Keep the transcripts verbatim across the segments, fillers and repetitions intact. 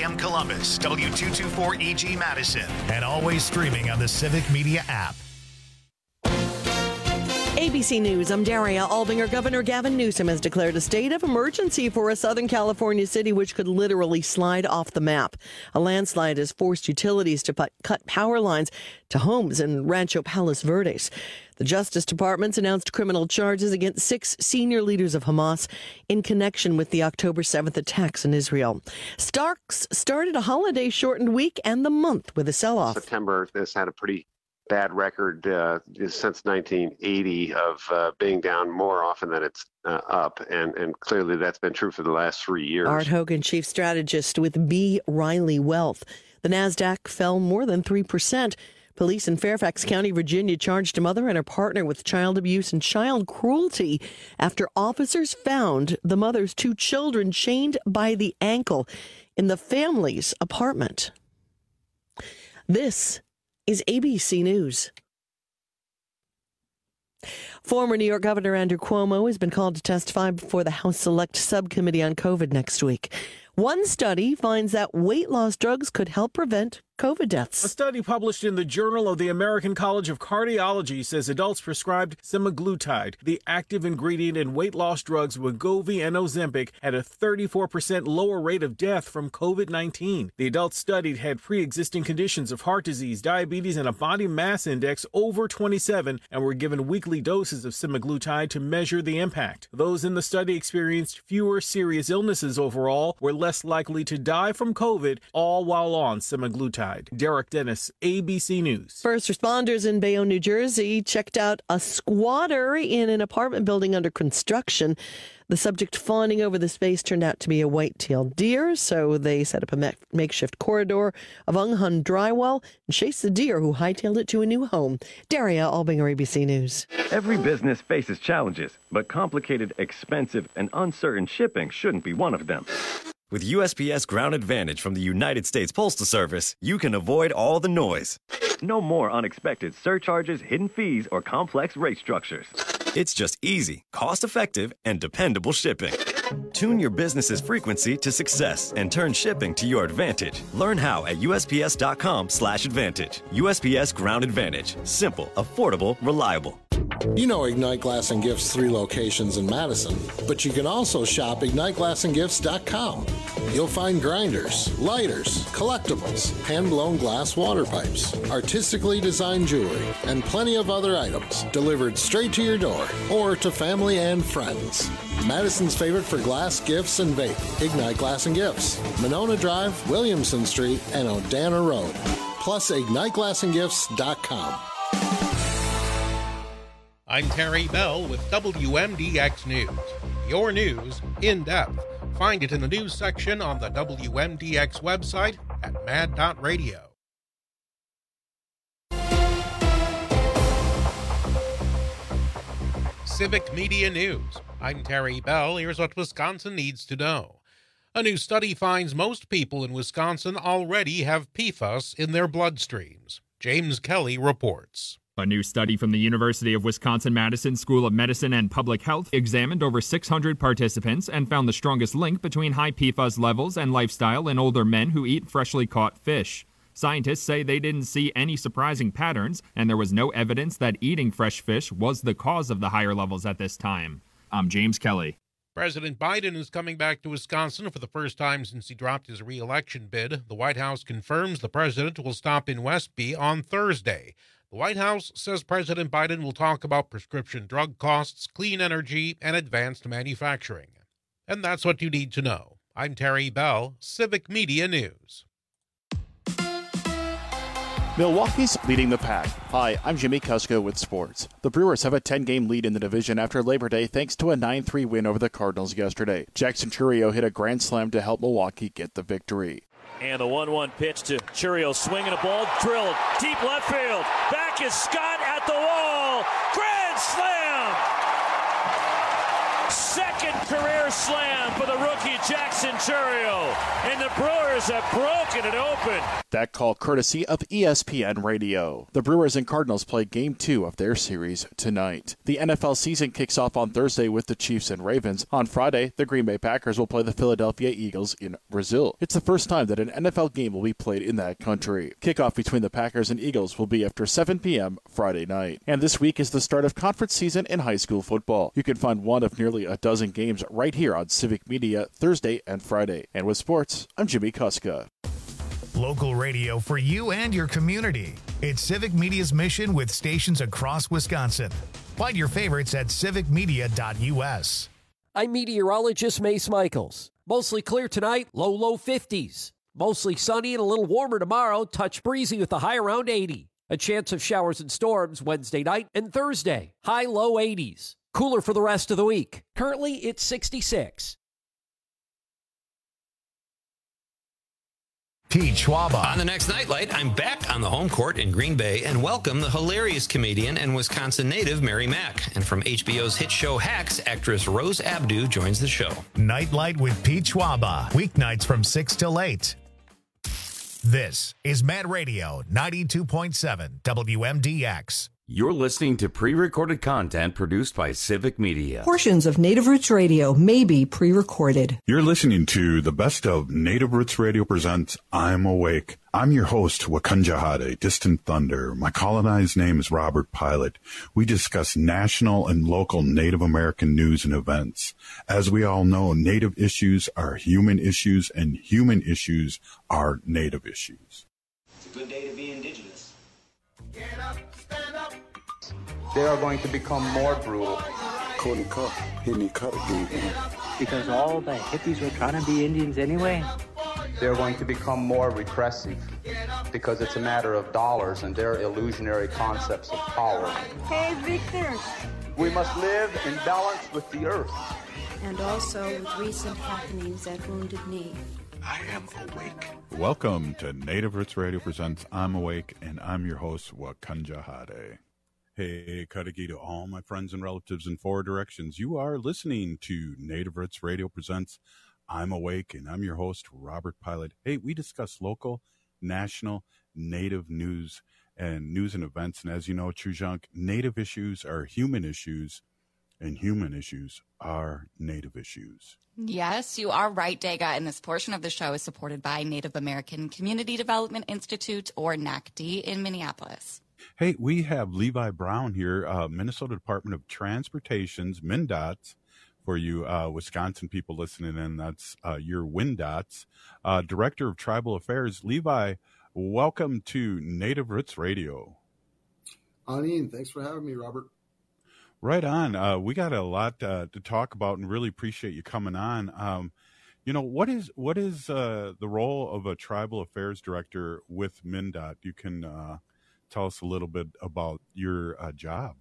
M Columbus, W two twenty-four E G Madison, and always streaming on the Civic Media app. A B C News, I'm Daria Albinger. Governor Gavin Newsom has declared a state of emergency for a Southern California city which could literally slide off the map. A landslide has forced utilities to put, cut power lines to homes in Rancho Palos Verdes. The Justice Department's announced criminal charges against six senior leaders of Hamas in connection with the October seventh attacks in Israel. Starks started a holiday-shortened week and the month with a sell-off. September has had a pretty bad record uh, since nineteen eighty of uh, being down more often than it's uh, up, and, and clearly that's been true for the last three years. Art Hogan, chief strategist with B. Riley Wealth. The NASDAQ fell more than three percent. Police in Fairfax County, Virginia, charged a mother and her partner with child abuse and child cruelty after officers found the mother's two children chained by the ankle in the family's apartment. This is A B C News. Former New York Governor Andrew Cuomo has been called to testify before the House Select Subcommittee on COVID next week. One study finds that weight loss drugs could help prevent COVID deaths. A study published in the Journal of the American College of Cardiology says adults prescribed semaglutide, the active ingredient in weight loss drugs Wegovy and Ozempic, had a thirty-four percent lower rate of death from COVID nineteen. The adults studied had pre-existing conditions of heart disease, diabetes, and a body mass index over twenty-seven and were given weekly doses of semaglutide to measure the impact. Those in the study experienced fewer serious illnesses overall, were less likely to die from COVID, all while on semaglutide. Derek Dennis, A B C News. First responders in Bayonne, New Jersey, checked out a squatter in an apartment building under construction. The subject fawning over the space turned out to be a white-tailed deer, so they set up a makeshift corridor of unhung drywall and chased the deer, who hightailed it to a new home. Daria Albinger, A B C News. Every business faces challenges, but complicated, expensive, and uncertain shipping shouldn't be one of them. With U S P S Ground Advantage from the United States Postal Service, you can avoid all the noise. No more unexpected surcharges, hidden fees, or complex rate structures. It's just easy, cost-effective, and dependable shipping. Tune your business's frequency to success and turn shipping to your advantage. Learn how at U S P S dot com slash advantage. U S P S Ground Advantage. Simple, affordable, reliable. You know Ignite Glass and Gifts' three locations in Madison, but you can also shop ignite glass and gifts dot com. You'll find grinders, lighters, collectibles, hand-blown glass water pipes, artistically designed jewelry, and plenty of other items delivered straight to your door or to family and friends. Madison's favorite for glass, gifts, and vape, Ignite Glass and Gifts, Monona Drive, Williamson Street, and Odana Road. Plus, ignite glass and gifts dot com. I'm Terry Bell with W M D X News. Your news in depth. Find it in the news section on the W M D X website at mad dot radio. Civic Media News. I'm Terry Bell. Here's what Wisconsin needs to know. A new study finds most people in Wisconsin already have P F A S in their bloodstreams. James Kelly reports. A new study from the University of Wisconsin-Madison School of Medicine and Public Health examined over six hundred participants and found the strongest link between high P F A S levels and lifestyle in older men who eat freshly caught fish. Scientists say they didn't see any surprising patterns, and there was no evidence that eating fresh fish was the cause of the higher levels at this time. I'm James Kelly. President Biden is coming back to Wisconsin for the first time since he dropped his re-election bid. The White House confirms the president will stop in Westby on Thursday. The White House says President Biden will talk about prescription drug costs, clean energy, and advanced manufacturing. And that's what you need to know. I'm Terry Bell, Civic Media News. Milwaukee's leading the pack. Hi, I'm Jimmy Kusko with sports. The Brewers have a ten-game lead in the division after Labor Day thanks to a nine three win over the Cardinals yesterday. Jackson Chourio hit a grand slam to help Milwaukee get the victory. And the one one pitch to Chourio, swinging a ball, drilled, deep left field. Back is Scott at the wall. Grand slam! Second career reverse slam for the rookie Jackson Chourio, and the Brewers have broken it open. That call courtesy of E S P N Radio. The Brewers and Cardinals play Game two of their series tonight. The N F L season kicks off on Thursday with the Chiefs and Ravens. On Friday, the Green Bay Packers will play the Philadelphia Eagles in Brazil. It's the first time that an N F L game will be played in that country. Kickoff between the Packers and Eagles will be after seven p.m. Friday night. And this week is the start of conference season in high school football. You can find one of nearly a dozen games right here on Civic Media Thursday and Friday. And with sports, I'm Jimmy Kuska. Local radio for you and your community. It's Civic Media's mission with stations across Wisconsin. Find your favorites at civic media dot u s. I'm meteorologist Mace Michaels. Mostly clear tonight, low, low fifties. Mostly sunny and a little warmer tomorrow, touch breezy with a high around eighty. A chance of showers and storms Wednesday night and Thursday, high, low eighties. Cooler for the rest of the week. Currently, it's sixty-six. Pete Schwaba. On the next Nightlight, I'm back on the home court in Green Bay and welcome the hilarious comedian and Wisconsin native Mary Mack. And from H B O's hit show Hacks, actress Rose Abdu joins the show. Nightlight with Pete Schwaba. Weeknights from six till eight. This is Mad Radio ninety-two point seven W M D X. You're listening to pre-recorded content produced by Civic Media. Portions of Native Roots Radio may be pre-recorded. You're listening to the best of Native Roots Radio presents I'm Awake. I'm your host, Wakanja Hade, Distant Thunder. My colonized name is Robert Pilot. We discuss national and local Native American news and events. As we all know, Native issues are human issues, and human issues are Native issues. It's a good day to be indigenous. Get up, stand up. They are going to become more brutal. Because all the hippies were trying to be Indians anyway. They're going to become more repressive because it's a matter of dollars and their illusionary concepts of power. Hey, Victor. We must live in balance with the earth. And also with recent happenings at Wounded Knee. I am awake. Welcome to Native Roots Radio presents I'm Awake, and I'm your host, Wakanja Hade. Hey, Kadagi to all my friends and relatives in four directions. You are listening to Native Roots Radio presents I'm Awake, and I'm your host, Robert Pilot. Hey, we discuss local, national, Native news and news and events. And as you know, Chujunk, Native issues are human issues, and human issues are Native issues. Yes, you are right, Dega. And this portion of the show is supported by Native American Community Development Institute, or N A C D, in Minneapolis. Hey, we have Levi Brown here, uh, Minnesota Department of Transportation's MnDOT's, for you uh, Wisconsin people listening in, that's uh, your WinDOT's, uh, Director of Tribal Affairs. Levi, welcome to Native Roots Radio. Anin, thanks for having me, Robert. Right on. Uh, we got a lot uh, to talk about and really appreciate you coming on. Um, you know, what is what is uh, the role of a Tribal Affairs Director with MnDOT? You can uh, tell us a little bit about your uh, job.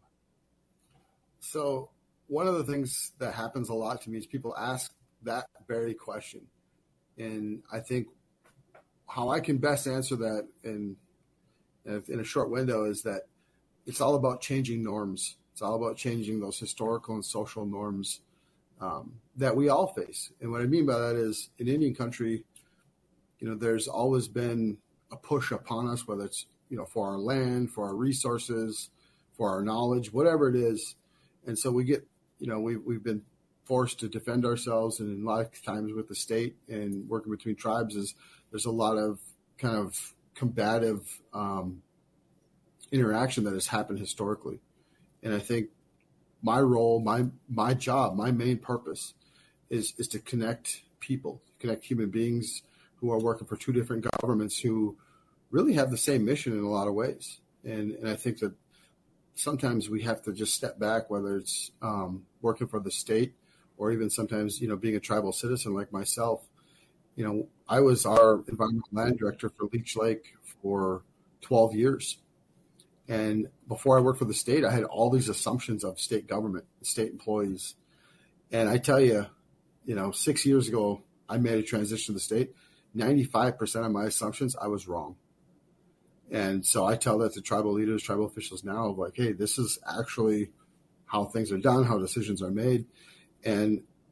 So one of the things that happens a lot to me is people ask that very question. And I think how I can best answer that in, in a short window is that it's all about changing norms. It's all about changing those historical and social norms um, that we all face. And what I mean by that is in Indian country, you know, there's always been a push upon us, whether it's, you know, for our land, for our resources, for our knowledge, whatever it is. And so we get, you know, we've, we've been forced to defend ourselves. And a lot of times with the state and working between tribes is there's a lot of kind of combative um, interaction that has happened historically. And I think my role, my my job, my main purpose is is to connect people, connect human beings who are working for two different governments who really have the same mission in a lot of ways. And and I think that sometimes we have to just step back, whether it's um, working for the state or even sometimes, you know, being a tribal citizen like myself. You know, I was our environmental land director for Leech Lake for twelve years. And before I worked for the state, I had all these assumptions of state government, state employees. And I tell you, you know, six years ago, I made a transition to the state. ninety-five percent of my assumptions, I was wrong. And so I tell that to tribal leaders, tribal officials now, of like, hey, this is actually how things are done, how decisions are made. And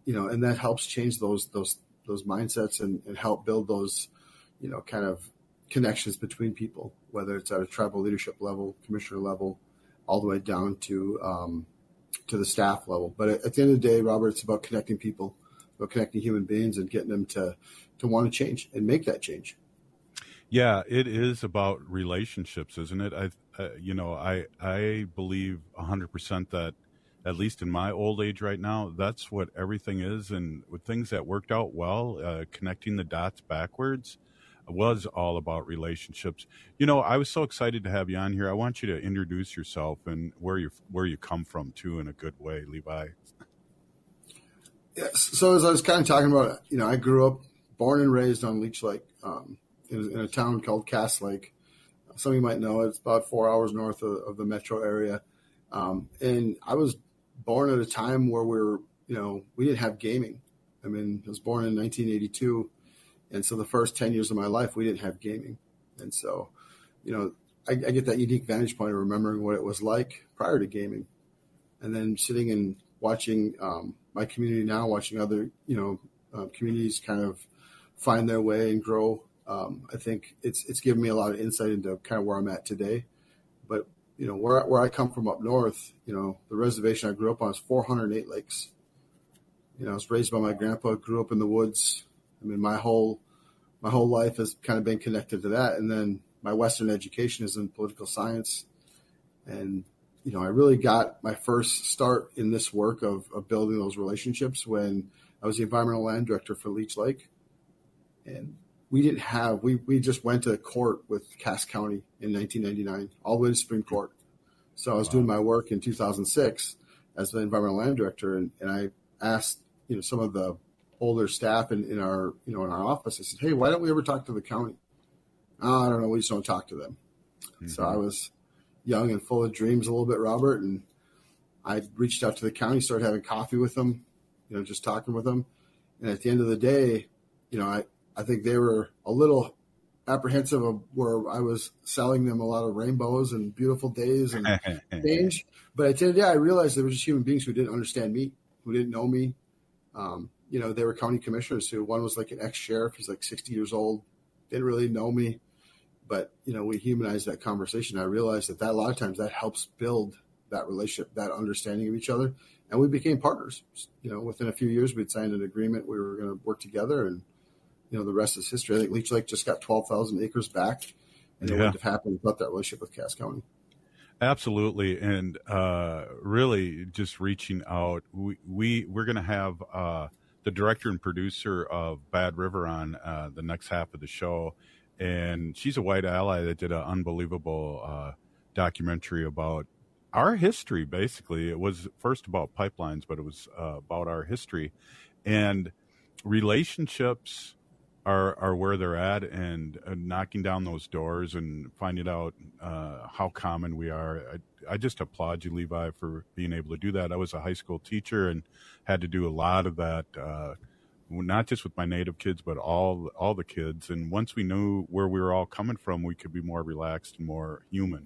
you know, and that helps change those those those mindsets and, and help build those, you know, kind of connections between people, whether it's at a tribal leadership level, commissioner level, all the way down to um, to the staff level. But at, at the end of the day, Robert, it's about connecting people, about connecting human beings and getting them to to want to change and make that change. Yeah, it is about relationships, isn't it? I, uh, you know, I I believe one hundred percent that, at least in my old age right now, that's what everything is. And with things that worked out well, uh, connecting the dots backwards was all about relationships. You know, I was so excited to have you on here. I want you to introduce yourself and where you where you come from too, in a good way, Levi. Yes. So as I was kind of talking about, you know, I grew up, born and raised on Leech Lake, um, in, in a town called Cass Lake. Some of you might know it. It's about four hours north of, of the metro area. Um, and I was born at a time where we were, you know, we didn't have gaming. I mean, I was born in nineteen eighty-two. And so the first ten years of my life, we didn't have gaming. And so, you know, I, I get that unique vantage point of remembering what it was like prior to gaming. And then sitting and watching um, my community now, watching other, you know, uh, communities kind of find their way and grow. Um, I think it's it's given me a lot of insight into kind of where I'm at today. But, you know, where, where I come from up north, you know, the reservation I grew up on is four hundred eight lakes. You know, I was raised by my grandpa, grew up in the woods. I mean, my whole my whole life has kind of been connected to that. And then my Western education is in political science. And, you know, I really got my first start in this work of, of building those relationships when I was the environmental land director for Leech Lake. And we didn't have, we, we just went to court with Cass County in nineteen ninety-nine, all the way to Supreme Court. So I was wow. doing my work in two thousand six as the environmental land director. And, and I asked, you know, some of the older staff in, in our, you know, in our office, I said, hey, why don't we ever talk to the county? Oh, I don't know. We just don't talk to them. Mm-hmm. So I was young and full of dreams a little bit, Robert. And I reached out to the county, started having coffee with them, you know, just talking with them. And at the end of the day, you know, I, I think they were a little apprehensive of where I was selling them a lot of rainbows and beautiful days and change. But at the end of the day, I realized they were just human beings who didn't understand me, who didn't know me. Um, you know, they were county commissioners who, one was like an ex-sheriff. He's like sixty years old. Didn't really know me. But, you know, we humanized that conversation. I realized that, that a lot of times that helps build that relationship, that understanding of each other. And we became partners. You know, within a few years, we'd signed an agreement. We were going to work together. And, you know, the rest is history. I think Leech Lake just got twelve thousand acres back. And it yeah. wouldn't have happened without that relationship with Cass County. Absolutely. And uh, really just reaching out. We, we, we're going to have uh, the director and producer of Bad River on uh, the next half of the show. And she's a white ally that did an unbelievable uh, documentary about our history, basically. It was first about pipelines, but it was uh, about our history. And relationships are are where they're at, and uh, knocking down those doors and finding out uh, how common we are. I, I just applaud you, Levi, for being able to do that. I was a high school teacher and had to do a lot of that, uh, not just with my native kids, but all all the kids. And once we knew where we were all coming from, we could be more relaxed and more human.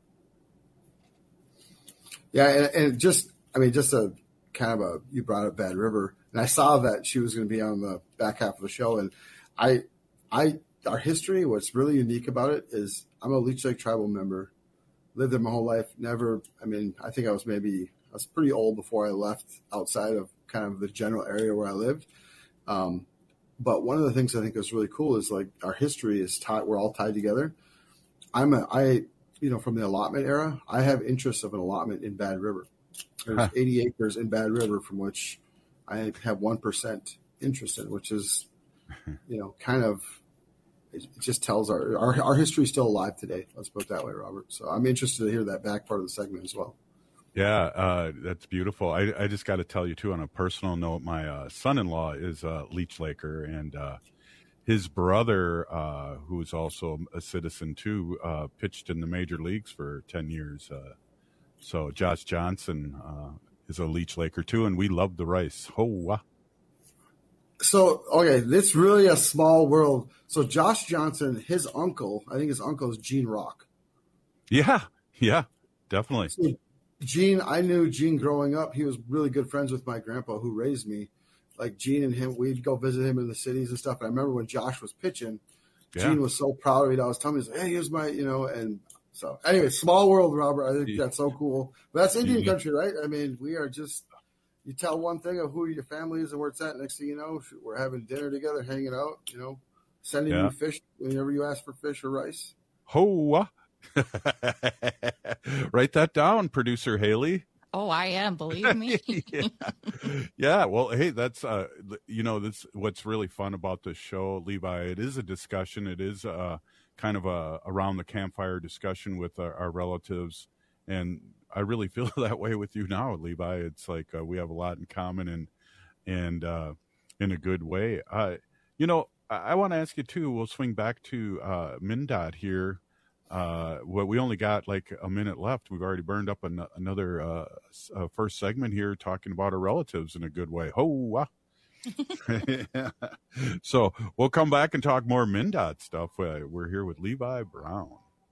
Yeah, and, and just, I mean, just a kind of a, you brought up Bad River, and I saw that she was going to be on the back half of the show. And I, I, our history, what's really unique about it is I'm a Leech Lake tribal member, lived there my whole life. Never, I mean, I think I was maybe, I was pretty old before I left outside of kind of the general area where I lived. Um, but one of the things I think is really cool is like our history is tied, we're all tied together. I'm a, I, you know, from the allotment era, I have interests of an allotment in Bad River. There's huh. eighty acres in Bad River from which I have one percent interest in, which is, you know, kind of, it just tells our, our, our history is still alive today. Let's put it that way, Robert. So I'm interested to hear that back part of the segment as well. Yeah, uh, that's beautiful. I, I just got to tell you, too, on a personal note, my uh, son-in-law is a Leech Laker, and uh, his brother, uh, who is also a citizen, too, uh, pitched in the major leagues for ten years. Uh, so Josh Johnson uh, is a Leech Laker, too, and we love the rice. Oh, wow. So, okay, it's really a small world. So Josh Johnson, his uncle, I think his uncle is Gene Rock. Yeah, yeah, definitely. So Gene, I knew Gene growing up. He was really good friends with my grandpa who raised me. like Gene and him, we'd go visit him in the cities and stuff. And I remember when Josh was pitching, Yeah. Gene was so proud of it. I was telling him, hey, here's my, you know, and so anyway, small world, Robert. I think that's so cool. But that's Indian Mhm. country, right? I mean, we are just, you tell one thing of who your family is and where it's at. Next thing you know, we're having dinner together, hanging out, you know, sending Yeah. you fish whenever you ask for fish or rice. Hoa. Write that down, producer Haley. Oh, I am. Believe me. yeah. yeah. Well, hey, that's, uh, you know, that's what's really fun about this show, Levi. It is a discussion. It is uh, kind of a around the campfire discussion with our, our relatives. And I really feel that way with you now, Levi. It's like uh, we have a lot in common and, and uh, in a good way. Uh, you know, I, I want to ask you, too, we'll swing back to uh, MnDOT here. Uh, well, we only got like a minute left. We've already burned up an, another uh, uh, first segment here talking about our relatives in a good way. Ho! So we'll come back and talk more MnDOT stuff. Uh, we're here with Levi Brown.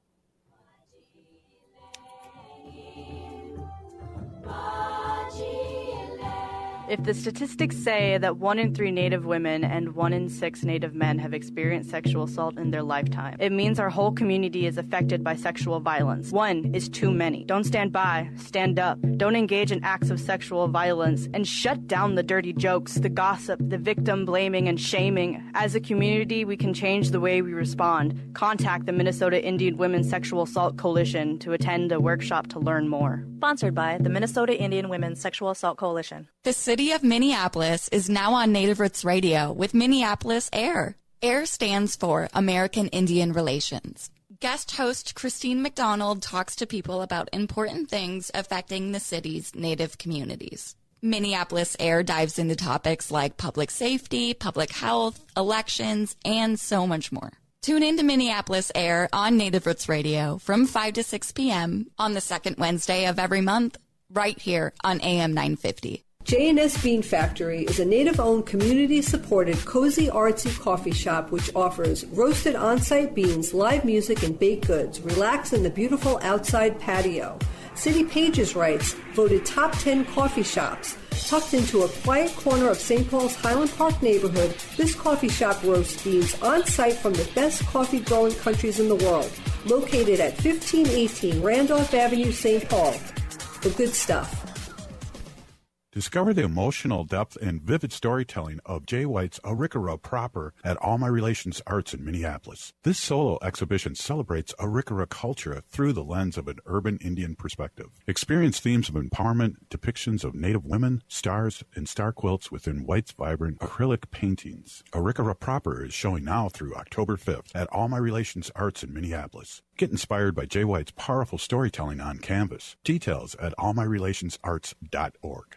If the statistics say that one in three Native women and one in six Native men have experienced sexual assault in their lifetime, it means our whole community is affected by sexual violence. One is too many. Don't stand by. Stand up. Don't engage in acts of sexual violence, and shut down the dirty jokes, the gossip, the victim blaming and shaming. As a community, we can change the way we respond. Contact the Minnesota Indian Women's Sexual Assault Coalition to attend a workshop to learn more. Sponsored by the Minnesota Indian Women's Sexual Assault Coalition. The city of Minneapolis is now on Native Roots Radio with Minneapolis AIR. AIR stands for American Indian Relations. Guest host Christine McDonald talks to people about important things affecting the city's Native communities. Minneapolis AIR dives into topics like public safety, public health, elections, and so much more. Tune in to Minneapolis AIR on Native Roots Radio from five to six p.m. on the second Wednesday of every month, right here on A M nine fifty. J and S Bean Factory is a Native-owned, community-supported, cozy, artsy coffee shop which offers roasted on-site beans, live music, and baked goods. Relax in the beautiful outside patio. City Pages writes, voted top ten coffee shops. Tucked into a quiet corner of Saint Paul's Highland Park neighborhood, this coffee shop roasts beans on-site from the best coffee-growing countries in the world. Located at fifteen eighteen Randolph Avenue, Saint Paul. The good stuff. Discover the emotional depth and vivid storytelling of Jay White's Arikara Proper at All My Relations Arts in Minneapolis. This solo exhibition celebrates Arikara culture through the lens of an urban Indian perspective. Experience themes of empowerment, depictions of Native women, stars, and star quilts within White's vibrant acrylic paintings. Arikara Proper is showing now through October fifth at All My Relations Arts in Minneapolis. Get inspired by Jay White's powerful storytelling on canvas. Details at all my relations arts dot org.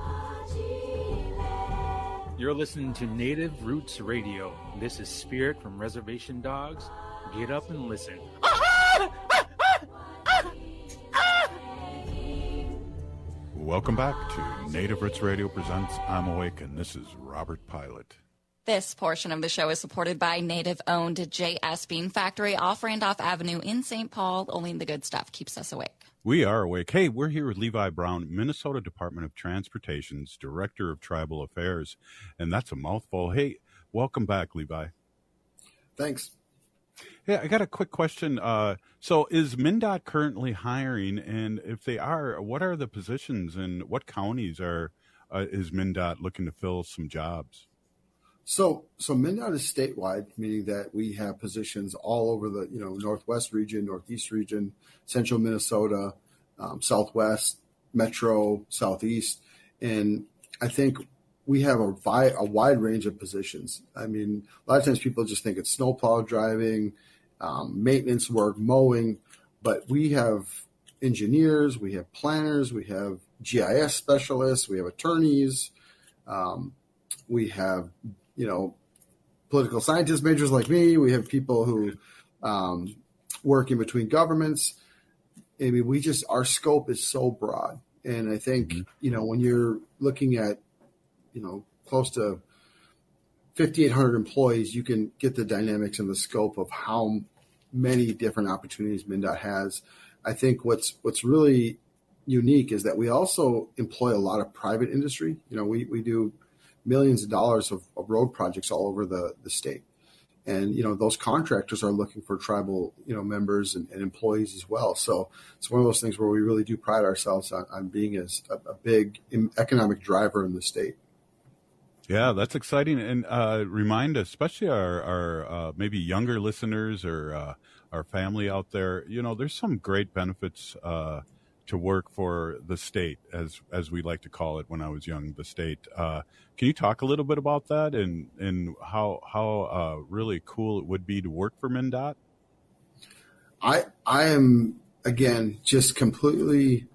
You're listening to Native Roots Radio. This is Spirit from Reservation Dogs. Get up and listen. Welcome back to Native Roots Radio presents I'm Awake, and this is Robert Pilot. This portion of the show is supported by Native-owned J S Bean Factory off Randolph Avenue in Saint Paul. Only the good stuff keeps us awake. We are awake. Hey, we're here with Levi Brown, Minnesota Department of Transportation's Director of Tribal Affairs, and that's a mouthful. Hey, welcome back, Levi. Thanks. Yeah, I got a quick question. Uh, so is MnDOT currently hiring, and if they are, what are the positions and what counties are uh, is MnDOT looking to fill some jobs? So, so MnDOT is statewide, meaning that we have positions all over the, you know, Northwest region, Northeast region, Central Minnesota, um, Southwest, Metro, Southeast. And I think we have a, vi- a wide range of positions. I mean, a lot of times people just think it's snowplow driving, um, maintenance work, mowing, but we have engineers, we have planners, we have G I S specialists, we have attorneys, um, we have you know, political scientist majors like me. We have people who um, work in between governments. I mean, we just, our scope is so broad. And I think, mm-hmm. you know, when you're looking at, you know, close to fifty-eight hundred employees, you can get the dynamics and the scope of how many different opportunities MnDOT has. I think what's, what's really unique is that we also employ a lot of private industry. You know, we, we do millions of dollars of, of road projects all over the, the state. And, you know, those contractors are looking for tribal, you know, members and, and employees as well. So it's one of those things where we really do pride ourselves on, on being a, a big economic driver in the state. Yeah, that's exciting. And uh, remind especially our, our uh, maybe younger listeners or uh, our family out there, you know, there's some great benefits uh, to work for the state, as as we like to call it when I was young, the state. Uh, can you talk a little bit about that and, and how, how uh, really cool it would be to work for MnDOT? I I am, again, just completely,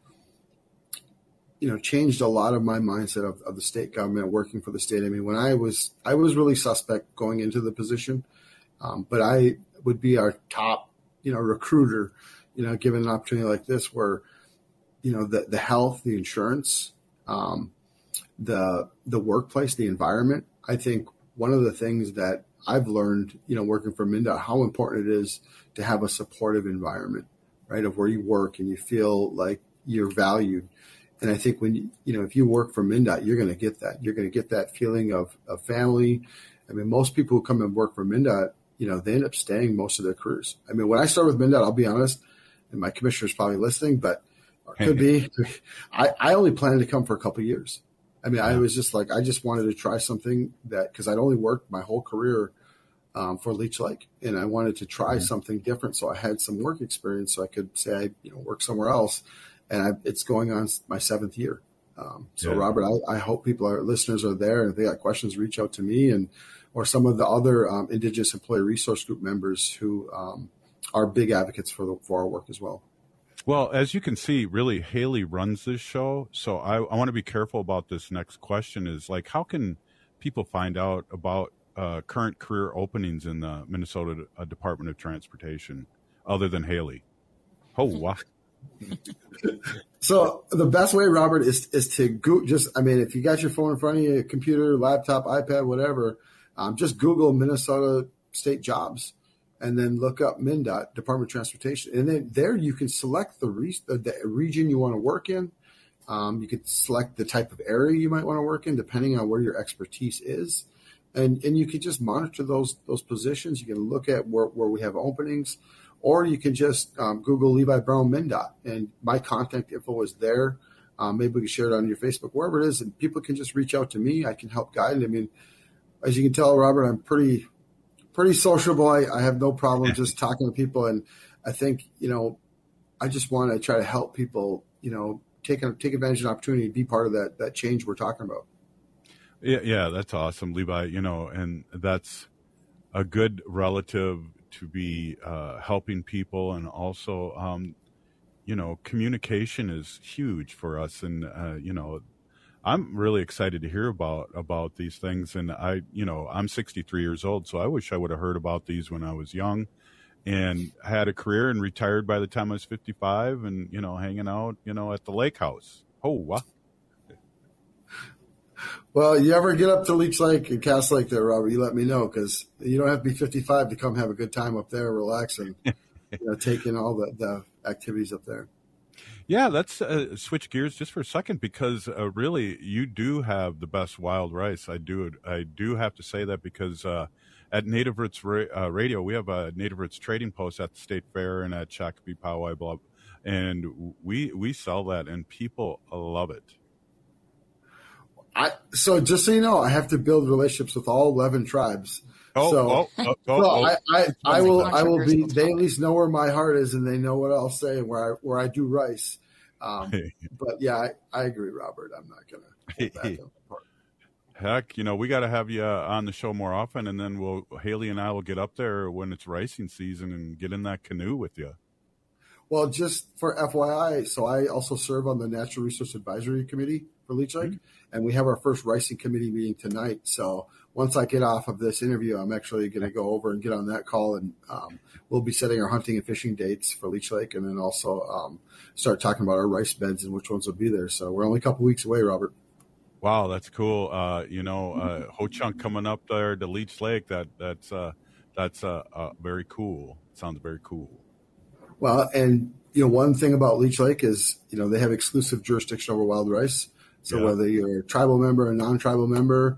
you know, changed a lot of my mindset of, of the state government, working for the state. I mean, when I was, I was really suspect going into the position, um, but I would be our top, you know, recruiter, you know, given an opportunity like this where, you know, the, the health, the insurance, um, the, the workplace, the environment. I think one of the things that I've learned, you know, working for MnDOT, how important it is to have a supportive environment, right, of where you work and you feel like you're valued. And I think when, you, you know, if you work for MnDOT, you're going to get that. You're going to get that feeling of, of family. I mean, most people who come and work for MnDOT, you know, they end up staying most of their careers. I mean, when I started with MnDOT, I'll be honest, and my commissioner's probably listening, but or could be, I, I only planned to come for a couple of years. I mean, I was just like, I just wanted to try something that, because I'd only worked my whole career um, for Leech Lake, and I wanted to try mm-hmm. something different. So I had some work experience, so I could say I, you know, work somewhere else. And I, it's going on my seventh year. Um, so, yeah. Robert, I, I hope people, our listeners, are there, and if they got questions, reach out to me and or some of the other um, Indigenous Employee Resource Group members who um, are big advocates for the, for our work as well. Well, as you can see, really, Haley runs this show. So I, I want to be careful about this next question is, like, how can people find out about uh, current career openings in the Minnesota uh, Department of Transportation other than Haley? Oh, wow. So the best way, Robert, is is to go, just, I mean, if you got your phone in front of you, computer, laptop, iPad, whatever, um, just Google Minnesota state jobs and then look up MnDOT, Department of Transportation. And then there you can select the, re- the region you want to work in. Um, you could select the type of area you might want to work in, depending on where your expertise is. And and you could just monitor those those positions. You can look at where, where we have openings. Or you can just um, Google Levi Brown MnDOT, and my contact info is there. Um, maybe we can share it on your Facebook, wherever it is, and people can just reach out to me. I can help guide. I mean, as you can tell, Robert, I'm pretty pretty sociable. I, I have no problem just talking to people, and I think, you know, I just want to try to help people, you know, take take advantage of the opportunity to be part of that that change we're talking about. Yeah, yeah, that's awesome, Levi. You know, and that's a good relative to be uh, helping people, and also, um, you know, communication is huge for us. And, uh, you know, I'm really excited to hear about, about these things. And I, you know, I'm sixty-three years old, so I wish I would have heard about these when I was young and had a career and retired by the time I was fifty-five and, you know, hanging out, you know, at the lake house. Oh, wow. Well, you ever get up to Leech Lake and Cass Lake there, Robert, you let me know, because you don't have to be fifty-five to come have a good time up there, relax, and you know, take in all the, the activities up there. Yeah, let's uh, switch gears just for a second, because uh, really you do have the best wild rice. I do I do have to say that, because uh, at Native Roots Ra- uh, Radio, we have a Native Roots trading post at the State Fair and at Shakopee Poway Bluff, and we we sell that, and people love it. I, so just so you know, I have to build relationships with all eleven tribes. Oh, so, oh, oh, oh, so oh. I, I, I will, I will be. They at least know where my heart is, and they know what I'll say and where I, where I do rice. Um, but yeah, I, I agree, Robert. I'm not gonna hold back on the part. Heck, you know, we got to have you uh, on the show more often, and then we'll Haley and I will get up there when it's ricing season and get in that canoe with you. Well, just for F Y I, so I also serve on the Natural Resource Advisory Committee for Leech Lake, mm-hmm. and we have our first ricing committee meeting tonight. So once I get off of this interview, I'm actually going to go over and get on that call, and um, we'll be setting our hunting and fishing dates for Leech Lake, and then also um, start talking about our rice beds and which ones will be there. So we're only a couple weeks away, Robert. Wow, that's cool. Uh, you know, uh, Ho-Chunk coming up there to Leech Lake, that that's uh, that's uh, uh, very cool. Sounds very cool. Well, and, you know, one thing about Leech Lake is, you know, they have exclusive jurisdiction over wild rice. So yeah. whether you're a tribal member or a non-tribal member,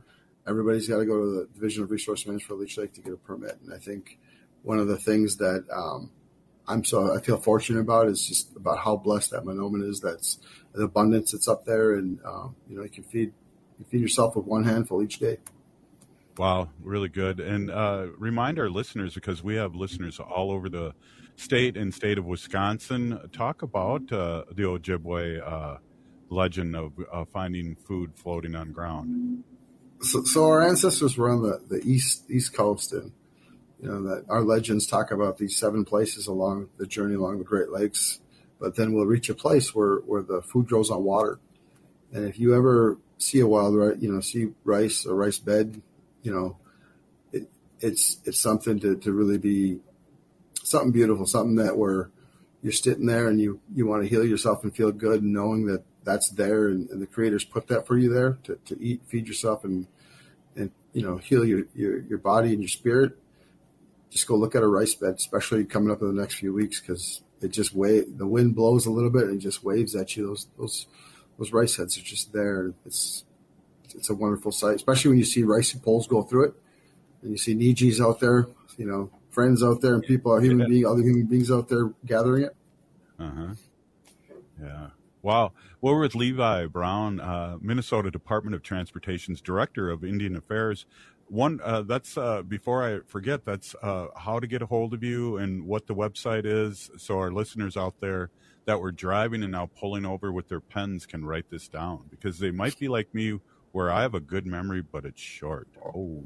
everybody's got to go to the Division of Resource Management for Leech Lake to get a permit. And I think one of the things that um, I'm so I feel fortunate about is just about how blessed that Mahnomen is. That's the abundance that's up there, and um, you know, you can feed you feed yourself with one handful each day. Wow, really good. And uh, remind our listeners, because we have listeners all over the state and state of Wisconsin, talk about uh, the Ojibwe uh, legend of uh, finding food floating on ground. So, so our ancestors were on the, the east east coast, and you know that our legends talk about these seven places along the journey along the Great Lakes. But then we'll reach a place where, where the food grows on water, and if you ever see a wild rice, you know, see rice or rice bed, you know, it, it's it's something to, to really be something beautiful, something that where you're sitting there and you, you want to heal yourself and feel good, and knowing that that's there, and, and the creators put that for you there to, to eat, feed yourself, and and you know, heal your, your, your body and your spirit. Just go look at a rice bed, especially coming up in the next few weeks, because it just wave the wind blows a little bit and just waves at you. Those those those rice heads are just there. It's It's a wonderful sight, especially when you see rice poles go through it, and you see Nijis out there, you know, friends out there, and people, human yeah. beings, other human beings out there gathering it. Uh huh. Yeah. Wow. Well, we're with Levi Brown, uh, Minnesota Department of Transportation's Director of Indian Affairs. One, uh, that's uh, before I forget, that's uh, how to get a hold of you and what the website is, so our listeners out there that were driving and now pulling over with their pens can write this down, because they might be like me, where I have a good memory, but it's short. Oh.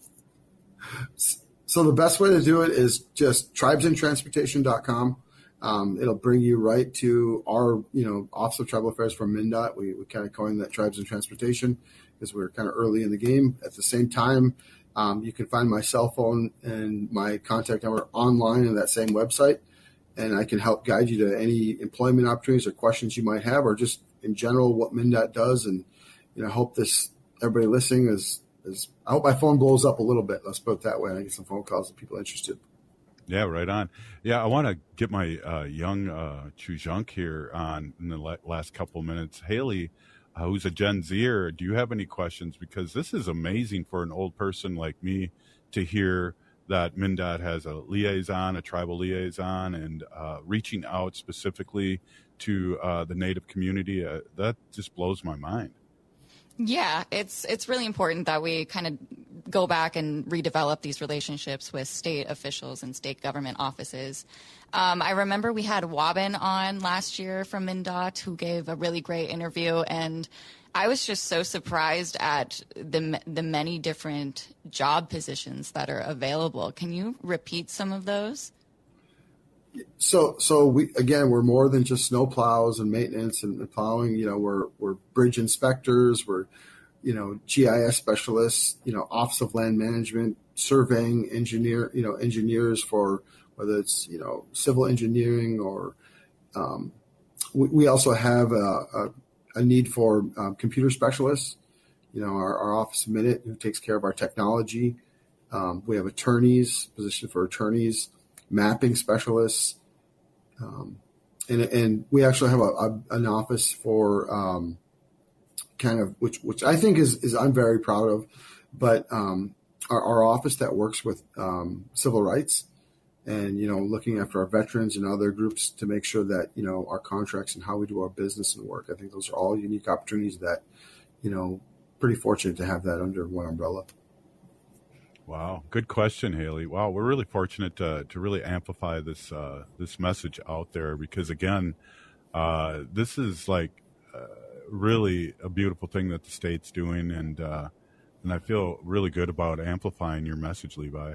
So the best way to do it is just tribes in transportation dot com. Um, it'll bring you right to our, you know, Office of Tribal Affairs from MnDOT. We, we kind of coined that Tribes in Transportation because we were kind of early in the game. At the same time, um, you can find my cell phone and my contact number online on that same website, and I can help guide you to any employment opportunities or questions you might have, or just in general what MnDOT does. And you know, I hope this, everybody listening is, is, I hope my phone blows up a little bit. Let's put it that way. And I get some phone calls of people interested. Yeah, right on. Yeah, I want to get my uh, young uh, Chujunk here on in the la- last couple of minutes. Haley, uh, who's a Gen Zer, do you have any questions? Because this is amazing for an old person like me to hear that MnDOT has a liaison, a tribal liaison, and uh, reaching out specifically to uh, the Native community. Uh, that just blows my mind. Yeah, it's it's really important that we kind of go back and redevelop these relationships with state officials and state government offices. Um, I remember we had Wabin on last year from MnDOT, who gave a really great interview, and I was just so surprised at the the many different job positions that are available. Can you repeat some of those? So, so we, again, we're more than just snow plows and maintenance and plowing. You know, we're, we're bridge inspectors, we're, you know, G I S specialists, you know, Office of Land Management, surveying engineer, you know, engineers for whether it's, you know, civil engineering or, um, we, we also have a, a, a need for um, computer specialists. You know, our, our Office of Minute, who takes care of our technology. Um, we have attorneys, position for attorneys, mapping specialists, um, and and we actually have a, a, an office for um, kind of which which I think is is I'm very proud of, but um, our, our office that works with um, civil rights, and you know, looking after our veterans and other groups to make sure that you know our contracts and how we do our business and work. I think those are all unique opportunities that, you know, pretty fortunate to have that under one umbrella. Wow, good question, Haley. Wow, we're really fortunate to to really amplify this uh, this message out there, because again, uh, this is like uh, really a beautiful thing that the state's doing, and uh, and I feel really good about amplifying your message, Levi.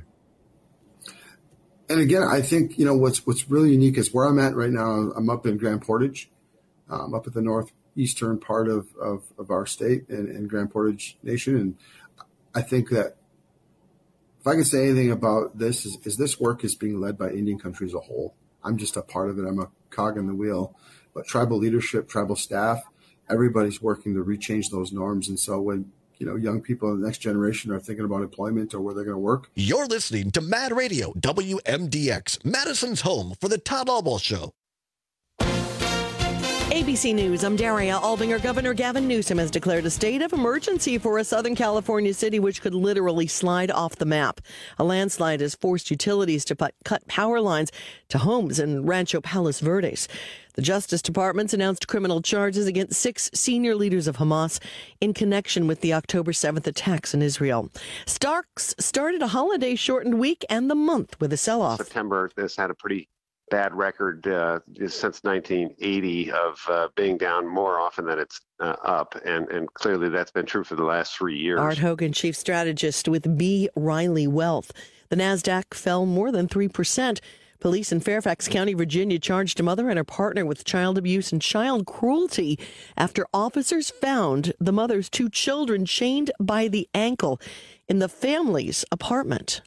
And again, I think you know what's what's really unique is where I'm at right now. I'm up in Grand Portage, um, up at the northeastern part of of, of our state and, and Grand Portage Nation, and I think that. If I can say anything about this, is, is this work is being led by Indian country as a whole. I'm just a part of it. I'm a cog in the wheel. But tribal leadership, tribal staff, everybody's working to rechange those norms. And so when you know young people in the next generation are thinking about employment or where they're going to work. You're listening to Mad Radio, W M D X, Madison's home for the Todd Albaugh Show. A B C News, I'm Daria Albinger. Governor Gavin Newsom has declared a state of emergency for a Southern California city which could literally slide off the map. A landslide has forced utilities to put, cut power lines to homes in Rancho Palos Verdes. The Justice Department's announced criminal charges against six senior leaders of Hamas in connection with the October seventh attacks in Israel. Starks started a holiday-shortened week and the month with a sell-off. September has had a pretty bad record uh, since nineteen eighty of uh, being down more often than it's uh, up, and, and clearly that's been true for the last three years. Art Hogan, chief strategist with B. Riley Wealth. The NASDAQ fell more than three percent. Police in Fairfax County, Virginia, charged a mother and her partner with child abuse and child cruelty after officers found the mother's two children chained by the ankle in the family's apartment.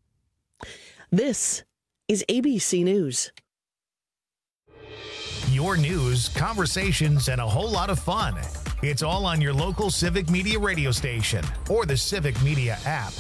This is A B C News. Your news, conversations, and a whole lot of fun. It's all on your local Civic Media radio station or the Civic Media app.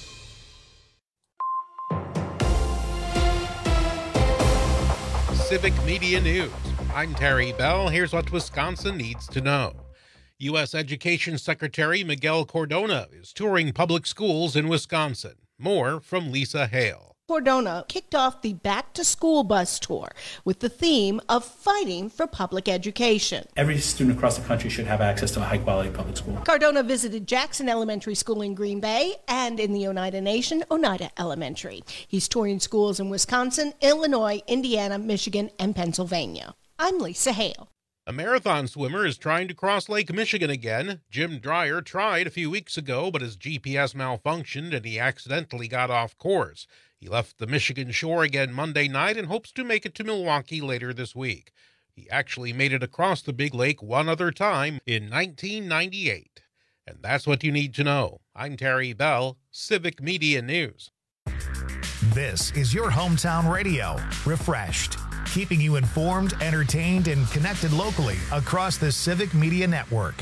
Civic Media News. I'm Terry Bell. Here's what Wisconsin needs to know. U S Education Secretary Miguel Cardona is touring public schools in Wisconsin. More from Lisa Hale. Cardona kicked off the Back to School bus tour with the theme of fighting for public education. Every student across the country should have access to a high-quality public school. Cardona visited Jackson Elementary School in Green Bay and in the Oneida Nation, Oneida Elementary. He's touring schools in Wisconsin, Illinois, Indiana, Michigan, and Pennsylvania. I'm Lisa Hale. A marathon swimmer is trying to cross Lake Michigan again. Jim Dreyer tried a few weeks ago, but his G P S malfunctioned and he accidentally got off course. He left the Michigan shore again Monday night and hopes to make it to Milwaukee later this week. He actually made it across the big lake one other time in nineteen ninety-eight. And that's what you need to know. I'm Terry Bell, Civic Media News. This is your hometown radio, refreshed, keeping you informed, entertained, and connected locally across the Civic Media Network.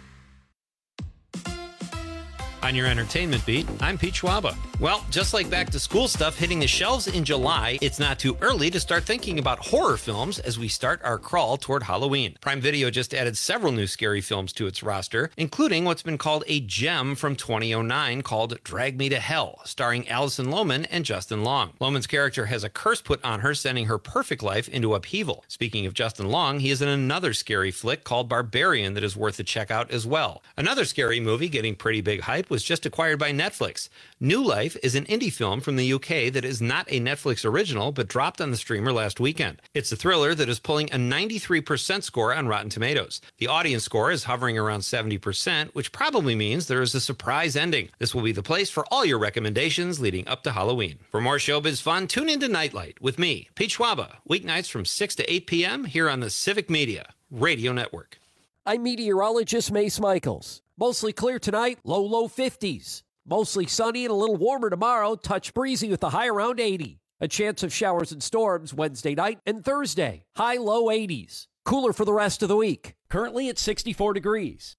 On your entertainment beat, I'm Pete Schwaba. Well, just like back to school stuff hitting the shelves in July, it's not too early to start thinking about horror films as we start our crawl toward Halloween. Prime Video just added several new scary films to its roster, including what's been called a gem from twenty oh nine called Drag Me to Hell, starring Alison Lohman and Justin Long. Lohman's character has a curse put on her, sending her perfect life into upheaval. Speaking of Justin Long, he is in another scary flick called Barbarian that is worth a check out as well. Another scary movie getting pretty big hype was just acquired by Netflix. New Life is an indie film from the U K that is not a Netflix original but dropped on the streamer last weekend. It's a thriller that is pulling a ninety-three percent score on Rotten Tomatoes. The audience score is hovering around seventy percent, which probably means there is a surprise ending. This will be the place for all your recommendations leading up to Halloween. For more showbiz fun, tune into Nightlight with me, Pete Schwaba, weeknights from six to eight p.m. here on the Civic Media Radio Network. I'm meteorologist Mace Michaels. Mostly clear tonight, low, low fifties. Mostly sunny and a little warmer tomorrow, touch breezy with a high around eighty. A chance of showers and storms Wednesday night and Thursday, high, low eighties. Cooler for the rest of the week. Currently at sixty-four degrees.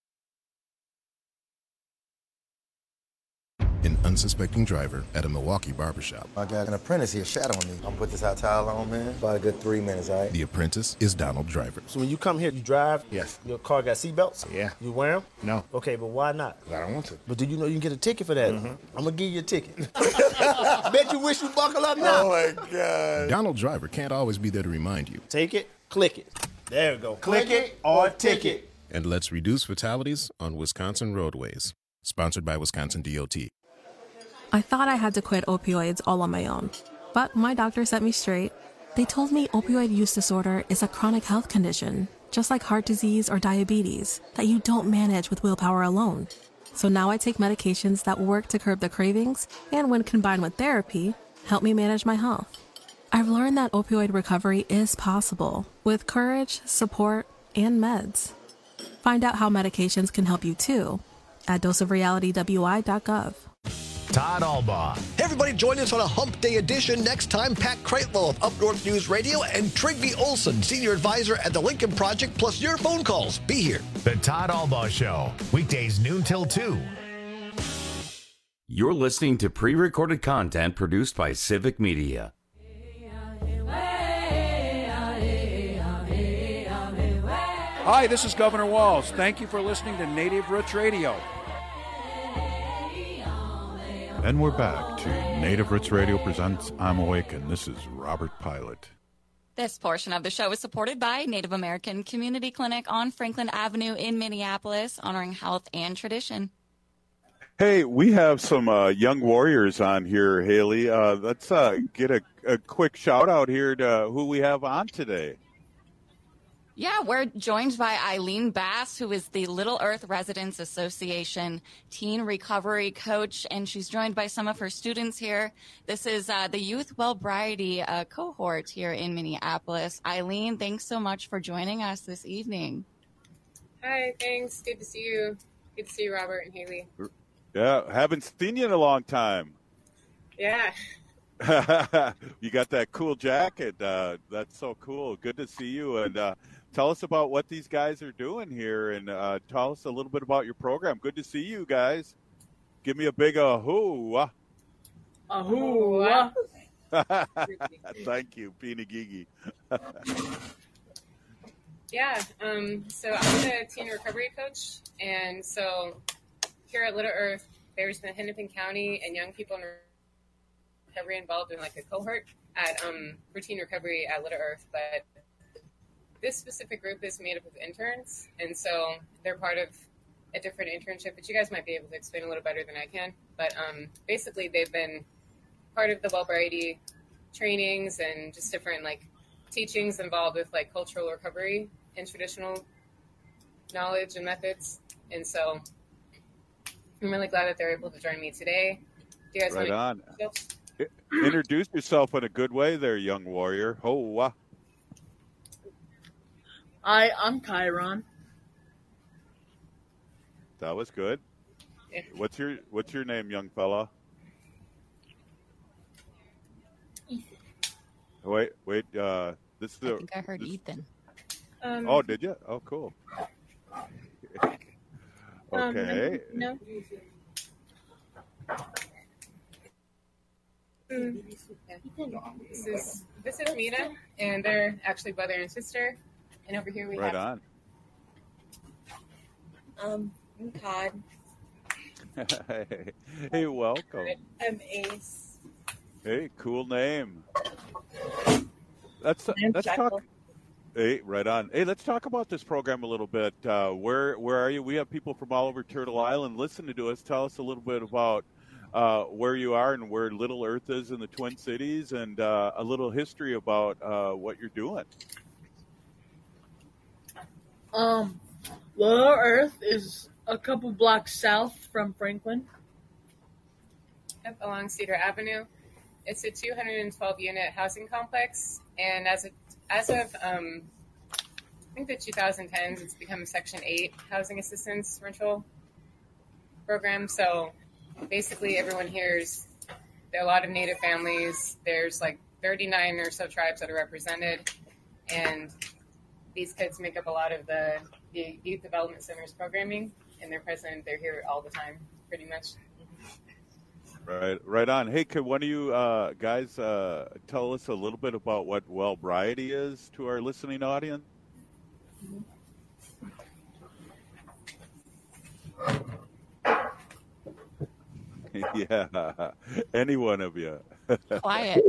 An unsuspecting driver at a Milwaukee barbershop. I got an apprentice here shadowing me. I'm gonna put this hot towel on, man. About a good three minutes, all right? The apprentice is Donald Driver. So when you come here, you drive? Yes. Your car got seatbelts? Yeah. You wear them? No. Okay, but why not? I don't want to. But do you know you can get a ticket for that? Mm-hmm. I'm gonna give you a ticket. Bet you wish you buckle up now. Oh, my God. Donald Driver can't always be there to remind you. Take it, click it. There we go. Click, click it or ticket. And let's reduce fatalities on Wisconsin roadways. Sponsored by Wisconsin D O T. I thought I had to quit opioids all on my own, but my doctor set me straight. They told me opioid use disorder is a chronic health condition, just like heart disease or diabetes, that you don't manage with willpower alone. So now I take medications that work to curb the cravings and, when combined with therapy, help me manage my health. I've learned that opioid recovery is possible with courage, support, and meds. Find out how medications can help you too at dose of reality w i dot gov. Todd Albaugh. Hey everybody, join us on a Hump Day edition next time. Pat Kreitlow of Up North News Radio and Trigby Olson, Senior Advisor at the Lincoln Project, plus your phone calls. Be here. The Todd Albaugh Show, weekdays noon till two. You're listening to pre-recorded content produced by Civic Media. Hi, this is Governor Walz. Thank you for listening to Native Roots Radio. And we're back to Native Roots Radio presents I'm Awake, and this is Robert Pilot. This portion of the show is supported by Native American Community Clinic on Franklin Avenue in Minneapolis, honoring health and tradition. Hey, we have some uh, young warriors on here, Haley. Uh, let's uh, get a, a quick shout out here to who we have on today. Yeah, we're joined by Eileen Bass, who is the Little Earth Residents Association teen recovery coach, and she's joined by some of her students here. This is uh, the Youth Wellbriety uh, cohort here in Minneapolis. Eileen, thanks so much for joining us this evening. Hi, thanks. Good to see you. Good to see you, Robert and Haley. Yeah, haven't seen you in a long time. Yeah. You got that cool jacket. Uh, that's so cool. Good to see you. And uh, tell us about what these guys are doing here, and uh, tell us a little bit about your program. Good to see you guys. Give me a big ahoo. Ahoo. Thank you, Pina Gigi. Yeah, um, so I'm the teen recovery coach, and so here at Little Earth, there's been Hennepin County and young people in recovery involved in like a cohort at um, routine recovery at Little Earth, but this specific group is made up of interns, and so they're part of a different internship, which you guys might be able to explain a little better than I can. But um, basically, they've been part of the Wellbriety trainings and just different like teachings involved with like cultural recovery and traditional knowledge and methods. And so I'm really glad that they're able to join me today. Do you guys right want on. To introduce yourself in a good way there, young warrior. Oh, wow. Hi, I'm Chiron. That was good. Yeah. What's your What's your name, young fella? Ethan. Wait, wait. Uh, this is. I a, think I heard this, Ethan. Um, oh, did you? Oh, cool. Um, Okay. no. Mm. This is this is Mina, and they're actually brother and sister. And over here we right have. on. Um, I'm Todd. Hey, hey, welcome. I'm Ace. Hey, cool name. Let's I'm let's Jekyll. talk. Hey, right on. Hey, let's talk about this program a little bit. Uh, where where are you? We have people from all over Turtle Island listening to us. Tell us a little bit about uh, where you are and where Little Earth is in the Twin Cities, and uh, a little history about uh, what you're doing. Um, Little Earth is a couple blocks south from Franklin. Up along Cedar Avenue. It's a two hundred twelve unit housing complex, and as of, as of um, I think the twenty tens, it's become a Section eight housing assistance rental program. So basically, everyone here is there are a lot of Native families. There's like thirty-nine or so tribes that are represented, and these kids make up a lot of the, the Youth Development Center's programming, and they're present. They're here all the time, pretty much. Right, right on. Hey, could one of you uh, guys uh, tell us a little bit about what Wellbriety is to our listening audience? Yeah, any one of you. Quiet.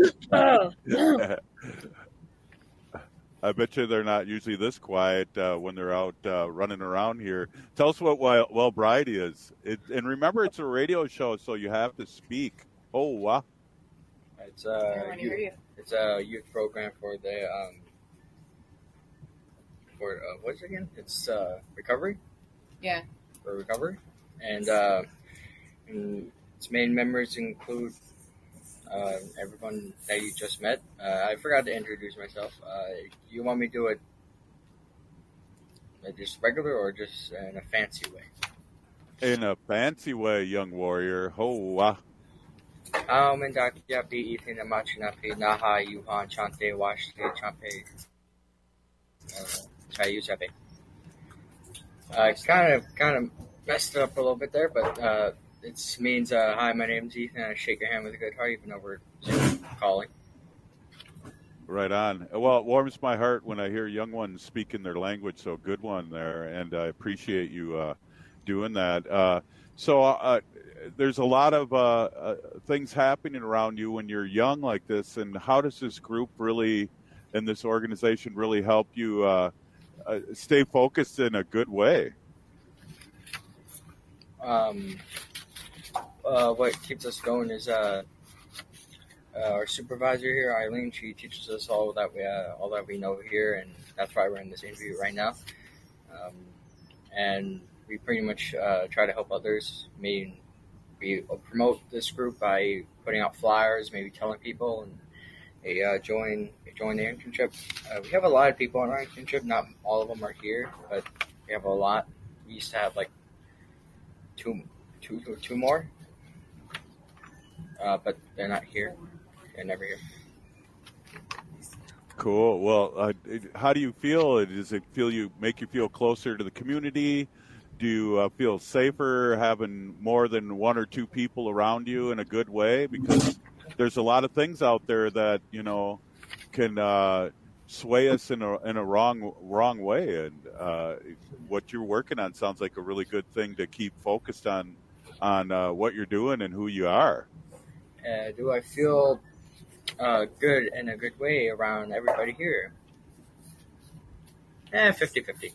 I bet you they're not usually this quiet uh, when they're out uh, running around here. Tell us what Well Wellbriety is. It, and remember, it's a radio show, so you have to speak. Oh, wow. It's a youth, it's a youth program for the um, for uh, what's it again? It's uh, recovery. Yeah. For recovery, and, uh, and its main members include uh, everyone that you just met. Uh, I forgot to introduce myself. Uh, you want me to do it uh, just regular or just in a fancy way? In a fancy way, young warrior. Oh, wow. Um, and Yapi, Ethan, Amachinapi, Naha, Yuhan, Chante, Washte, Champe, Chayu, Chape. I kind of, kind of messed it up a little bit there, but uh, it means, uh, hi, my name's Ethan, and I shake your hand with a good heart, even though we're Zoom calling. Right on. Well, it warms my heart when I hear young ones speaking their language. So good one there, and I appreciate you uh, doing that. Uh, so uh, there's a lot of uh, uh, things happening around you when you're young like this, and how does this group really, and this organization really help you uh, uh, stay focused in a good way? Um, uh, what keeps us going is uh, uh, our supervisor here, Eileen. She teaches us all that we uh, all that we know here, and that's why we're in this interview right now. Um, and we pretty much uh, try to help others. Maybe we promote this group by putting out flyers, maybe telling people, and they uh, join join the internship. Uh, we have a lot of people on our internship. Not all of them are here, but we have a lot. We used to have like two, two, two more, uh, but they're not here. They're never here. Cool. Well, uh, how do you feel? Does it feel you make you feel closer to the community? Do you uh, feel safer having more than one or two people around you in a good way? Because there's a lot of things out there that, you know, can uh, sway us in a in a wrong wrong way. And uh, what you're working on sounds like a really good thing to keep focused on on uh, what you're doing and who you are. Uh, do I feel uh, good in a good way around everybody here? Eh, fifty-fifty.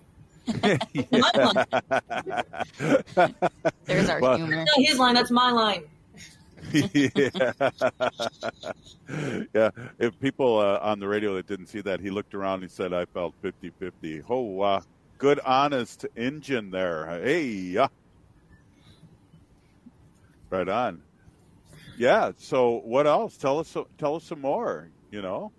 There's our Well, humor. Not his line, that's my line. yeah. Yeah. If people uh, on the radio that didn't see that, he looked around and he said, I felt fifty-fifty. Oh, uh, good, honest engine there. Hey, yeah. Right on. Yeah. So what else? Tell us, tell us some more, you know?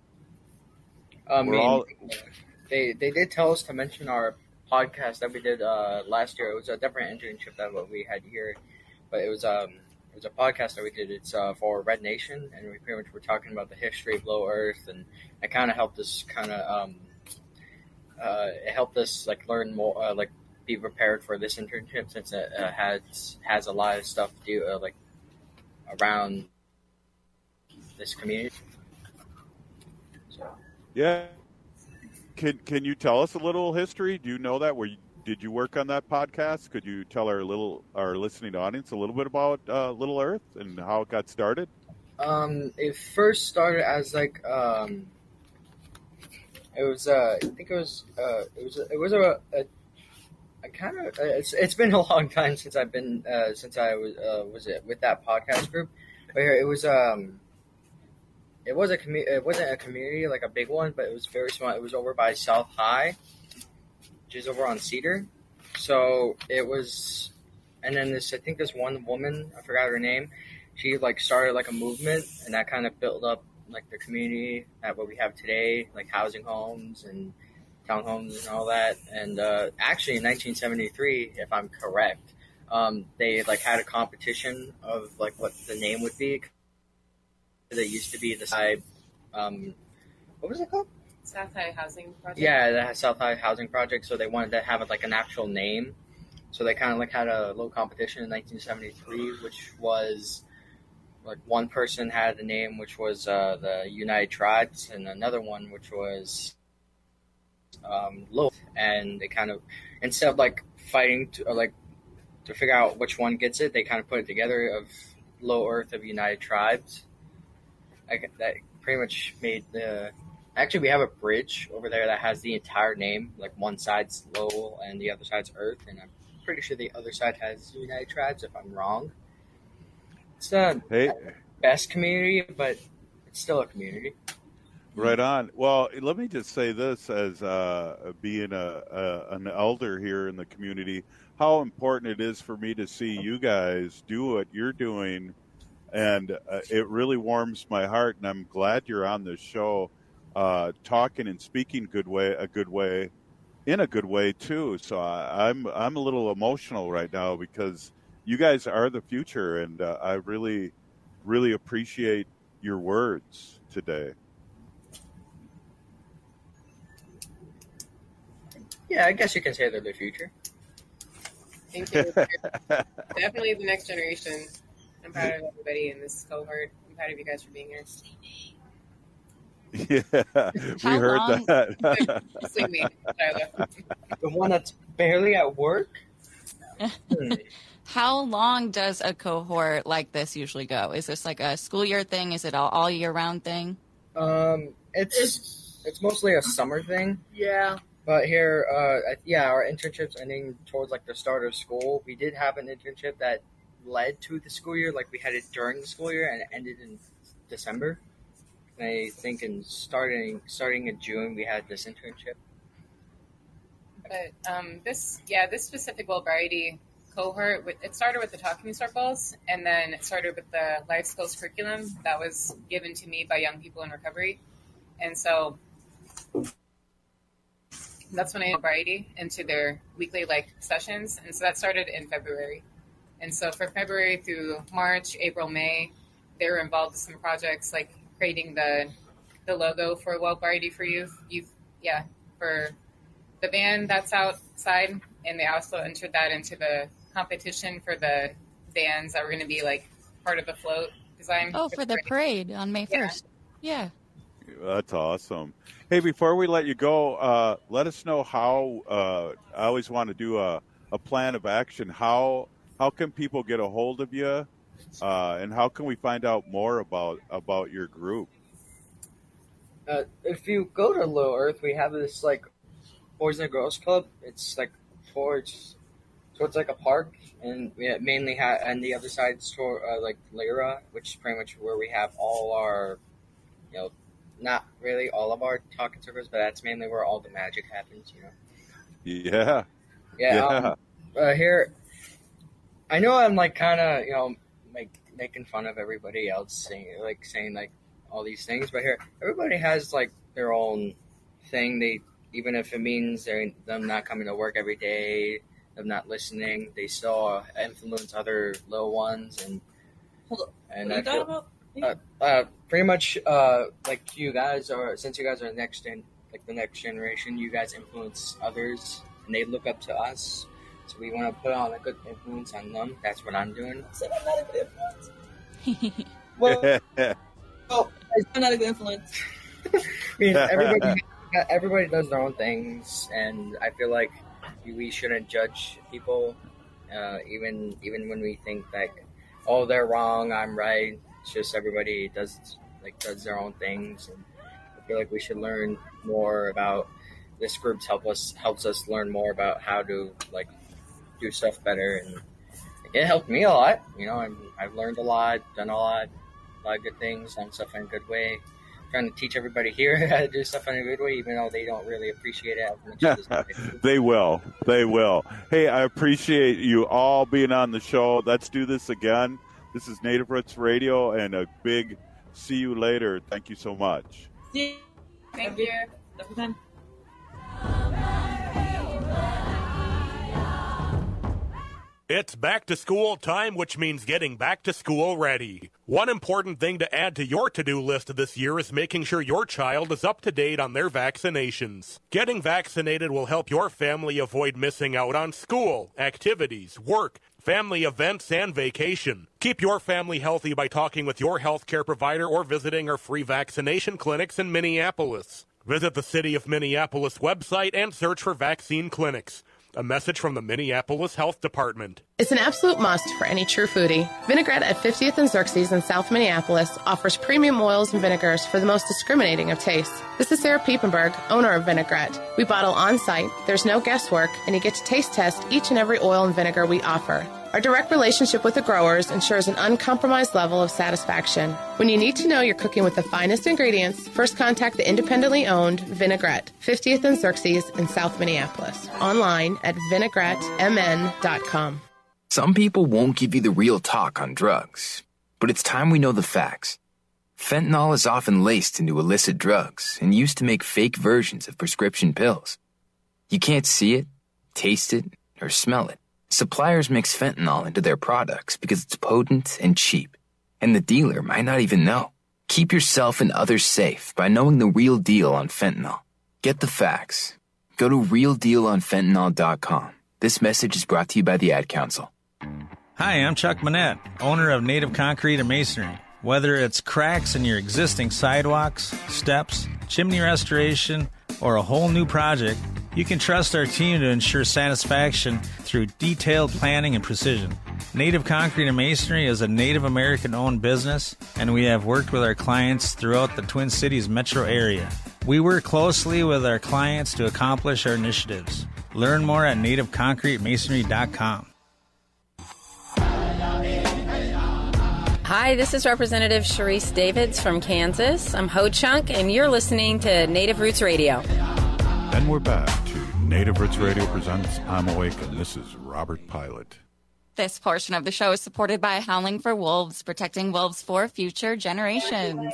I We're mean, all- they they did tell us to mention our podcast that we did uh, last year. It was a different internship than what we had here, but it was um it was a podcast that we did. It's uh, for Red Nation, and we pretty much were talking about the history of Low Earth, and it kind of helped us kind of um uh it helped us like learn more, uh, like be prepared for this internship, since it uh, has has a lot of stuff to do uh, like around this community. So. Yeah. Can Can you tell us a little history? Do you know that? Were you, did you work on that podcast? Could you tell our little our listening audience a little bit about uh, Little Earth and how it got started? Um, it first started as like um, it was uh, I think it was uh, it was it was a, a I kind of it's it's been a long time since I've been uh, since I was uh, was it with that podcast group, but it was um. It was a commu- It wasn't a community like a big one, but it was very small. It was over by South High, which is over on Cedar. So it was, and then this I think this one woman, I forgot her name. She like started like a movement, and that kind of built up like the community at what we have today, like housing homes and townhomes and all that. And uh, actually, in nineteen seventy-three, if I'm correct, um, they like had a competition of like what the name would be. That used to be the side, um, what was it called? South High Housing Project. Yeah, the South High Housing Project. So they wanted to have like an actual name. So they kind of like had a little competition in nineteen seventy-three, which was like one person had a name, which was uh, the United Tribes, and another one which was um, Low. And they kind of, instead of like fighting to or, like to figure out which one gets it, they kind of put it together of Low Earth of United Tribes. I, that pretty much made the. Actually, we have a bridge over there that has the entire name. Like one side's Lowell and the other side's Earth, and I'm pretty sure the other side has United Tribes. If I'm wrong, it's not Hey. the best community, but it's still a community. Right on. Well, let me just say this as uh, being a, a an elder here in the community, how important it is for me to see you guys do what you're doing. And uh, it really warms my heart, and I'm glad you're on this show, uh, talking and speaking good way, a good way, in a good way too. So I, I'm I'm a little emotional right now because you guys are the future, and uh, I really, really appreciate your words today. Yeah, I guess you can say they're the future. Thank you. Definitely the next generation. I'm proud of everybody in this cohort. I'm proud of you guys for being here. Yeah, we How heard long- that. Swing me, Tyler. The one that's barely at work? How long does a cohort like this usually go? Is this like a school year thing? Is it all, all year round thing? Um, it's it's mostly a summer thing. Yeah. But here, uh, yeah, our internship's ending towards like the start of school. We did have an internship that led to the school year, like we had it during the school year, and it ended in December. And I think in starting starting in June, we had this internship. But um, this, yeah, this specific Well Variety cohort, with, it started with the talking circles, and then it started with the life skills curriculum that was given to me by young people in recovery. And so that's when I had Variety into their weekly like sessions. And so that started in February. And so for February through March, April, May, they were involved with some projects like creating the the logo for Well Variety for Youth. Youth, yeah, for the band that's outside. And they also entered that into the competition for the bands that were going to be like part of the float design. Oh, for the parade on May first. Yeah. That's awesome. Hey, before we let you go, uh, let us know how, uh, I always want to do a, a plan of action. How how can people get a hold of you, uh, and how can we find out more about, about your group? Uh, if you go to Little Earth, we have this like Boys and Girls Club. It's like towards, so it's like a park, and we mainly have, and the other side is toward, uh, like Lyra, which is pretty much where we have all our, you know, not really all of our talking circles, but that's mainly where all the magic happens, you know. Yeah. Yeah. Yeah. Um, uh, here, I know I'm like kind of, you know, like making fun of everybody else, saying like saying like all these things, but here everybody has like their own thing. They, even if it means they're them not coming to work every day, them not listening, they still influence other little ones, and Hold on. and What are you I talking feel, about? uh, uh, pretty much uh, like you guys are, since you guys are next gen, like the next generation, you guys influence others, and they look up to us. So we want to put on a good influence on them. That's what I'm doing. I said I'm not a good influence. Well, oh, I'm not a good influence. I mean, everybody, everybody does their own things, and I feel like we shouldn't judge people, uh, even even when we think like, oh, they're wrong, I'm right. It's just everybody does like does their own things, and I feel like we should learn more about. This group help us helps us learn more about how to like do stuff better, and it helped me a lot. You know, I'm, I've learned a lot, done a lot, a lot of good things, done stuff in a good way. Trying to teach everybody here how to do stuff in a good way, even though they don't really appreciate it as much as they do. They will. They will. Hey, I appreciate you all being on the show. Let's do this again. This is Native Roots Radio, and a big see you later. Thank you so much. See you. Thank you. Have a good time. It's back to school time, which means getting back to school ready. One important thing to add to your to-do list this year is making sure your child is up to date on their vaccinations. Getting vaccinated will help your family avoid missing out on school, activities, work, family events, and vacation. Keep your family healthy by talking with your healthcare provider or visiting our free vaccination clinics in Minneapolis. Visit the City of Minneapolis website and search for vaccine clinics. A message from the Minneapolis Health Department. It's an absolute must for any true foodie. Vinaigrette at fiftieth and Xerxes in South Minneapolis offers premium oils and vinegars for the most discriminating of tastes. This is Sarah Piepenberg, owner of Vinaigrette. We bottle on site, there's no guesswork, and you get to taste test each and every oil and vinegar we offer. Our direct relationship with the growers ensures an uncompromised level of satisfaction. When you need to know you're cooking with the finest ingredients, first contact the independently owned Vinaigrette, fiftieth and Xerxes in South Minneapolis. Online at vinaigrette m n dot com. Some people won't give you the real talk on drugs, but it's time we know the facts. Fentanyl is often laced into illicit drugs and used to make fake versions of prescription pills. You can't see it, taste it, or smell it. Suppliers mix fentanyl into their products because it's potent and cheap, and the dealer might not even know. Keep yourself and others safe by knowing the real deal on fentanyl. Get the facts. Go to real deal on fentanyl dot com. This message is brought to you by the Ad Council. Hi, I'm Chuck Manette, owner of Native Concrete and Masonry. Whether it's cracks in your existing sidewalks, steps, chimney restoration, or a whole new project, you can trust our team to ensure satisfaction through detailed planning and precision. Native Concrete and Masonry is a Native American-owned business, and we have worked with our clients throughout the Twin Cities metro area. We work closely with our clients to accomplish our initiatives. Learn more at native concrete masonry dot com. Hi, this is Representative Sharice Davids from Kansas. I'm Ho Chunk, and you're listening to Native Roots Radio. Then we're back to Native Roots Radio presents I'm Awake, and this is Robert Pilot. This portion of the show is supported by Howling for Wolves, protecting wolves for future generations.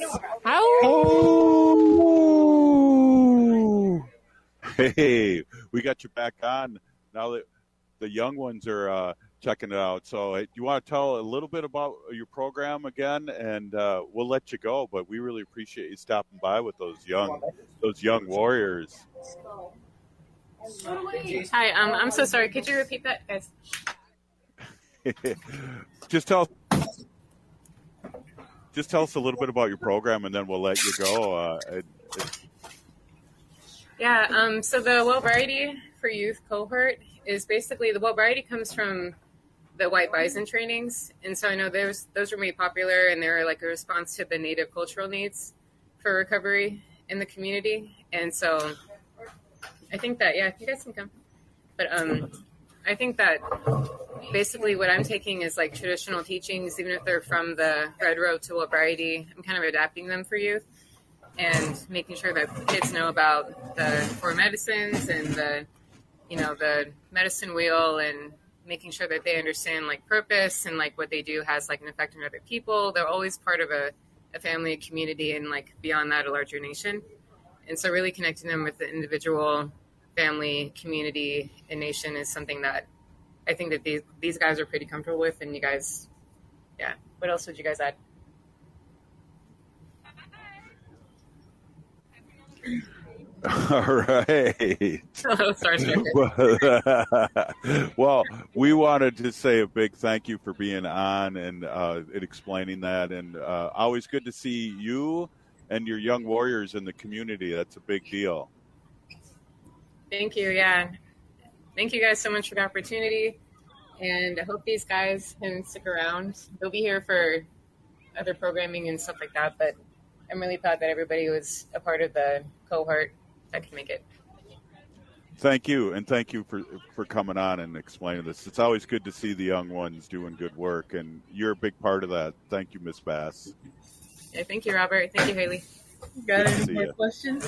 Oh! Hey, we got you back on now that the young ones are uh, checking it out. So hey, do you want to tell a little bit about your program again? And uh, we'll let you go, but we really appreciate you stopping by with those young, those young warriors. Hi, um, I'm so sorry. Could you repeat that, guys? just tell, just tell us a little bit about your program, and then we'll let you go. Uh, it, it, Yeah, um, so the Well Variety for Youth cohort is basically, the Well Variety comes from the White Bison trainings. And so I know those those were made popular, and they were like a response to the Native cultural needs for recovery in the community. And so I think that, yeah, you guys can come. But um, I think that basically what I'm taking is like traditional teachings, even if they're from the Red Road to Well Variety, I'm kind of adapting them for youth and making sure that kids know about the four medicines and the, you know, the medicine wheel, and making sure that they understand like purpose and like what they do has like an effect on other people. They're always part of a, a family, a community, and like beyond that, a larger nation. And so really connecting them with the individual, family, community, and nation is something that I think that these, these guys are pretty comfortable with. And you guys, yeah. What else would you guys add? All right. Oh, sorry. Well, we wanted to say a big thank you for being on and uh, explaining that. And uh, always good to see you and your young warriors in the community. That's a big deal. Thank you. Yeah. Thank you guys so much for the opportunity. And I hope these guys can stick around. They'll be here for other programming and stuff like that. But I'm really proud that everybody was a part of the cohort that can make it. Thank you. And thank you for, for coming on and explaining this. It's always good to see the young ones doing good work. And you're a big part of that. Thank you, Miz Bass. Yeah, thank you, Robert. Thank you, Haley. Got Good to any see more ya. questions?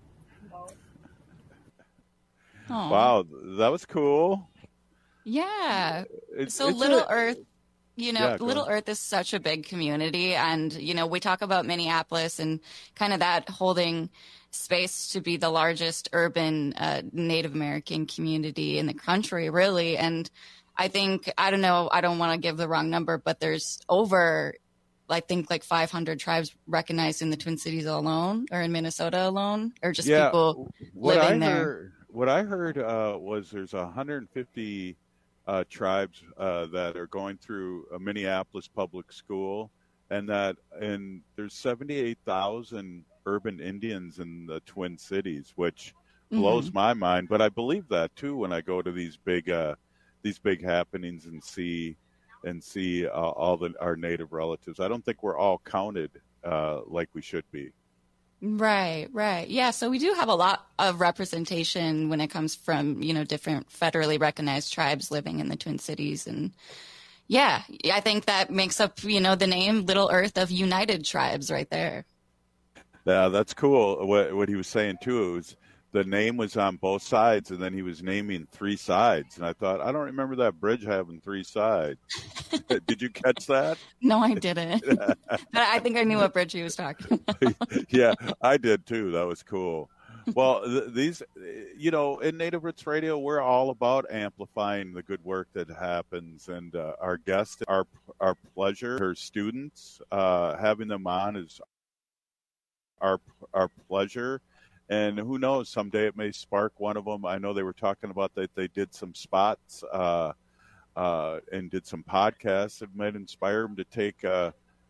Aw. Wow, that was cool. Yeah. It's- so it's Little a- Earth, you know, Yeah, go Little on. Earth is such a big community. And, you know, we talk about Minneapolis and kind of that holding space to be the largest urban uh, Native American community in the country, really. And I think, I don't know, I don't want to give the wrong number, but there's over, I think, like five hundred tribes recognized in the Twin Cities alone, or in Minnesota alone, or just Yeah, people what living I there. heard, what I heard uh, was there's one hundred fifty uh, tribes uh, that are going through a Minneapolis public school, and that and there's seventy-eight thousand urban Indians in the Twin Cities, which blows Mhm. my mind. But I believe that too when I go to these big uh, these big happenings and see and see uh, all the our Native relatives. I don't think we're all counted uh, like we should be. Right, right. Yeah, so we do have a lot of representation when it comes from, you know, different federally recognized tribes living in the Twin Cities. And yeah, I think that makes up, you know, the name Little Earth of United Tribes right there. Yeah, that's cool. What what he was saying too, it was the name was on both sides, and then he was naming three sides. And I thought, I don't remember that bridge having three sides. Did you catch that? No, I didn't. But I think I knew what bridge he was talking about. Yeah, I did too. That was cool. Well, th- these, you know, in Native Roots Radio, we're all about amplifying the good work that happens. And uh, our guests, our our pleasure, her students, uh, having them on is our our pleasure. And who knows, someday it may spark one of them. I know they were talking about that they did some spots uh, uh, and did some podcasts that might inspire them to take uh,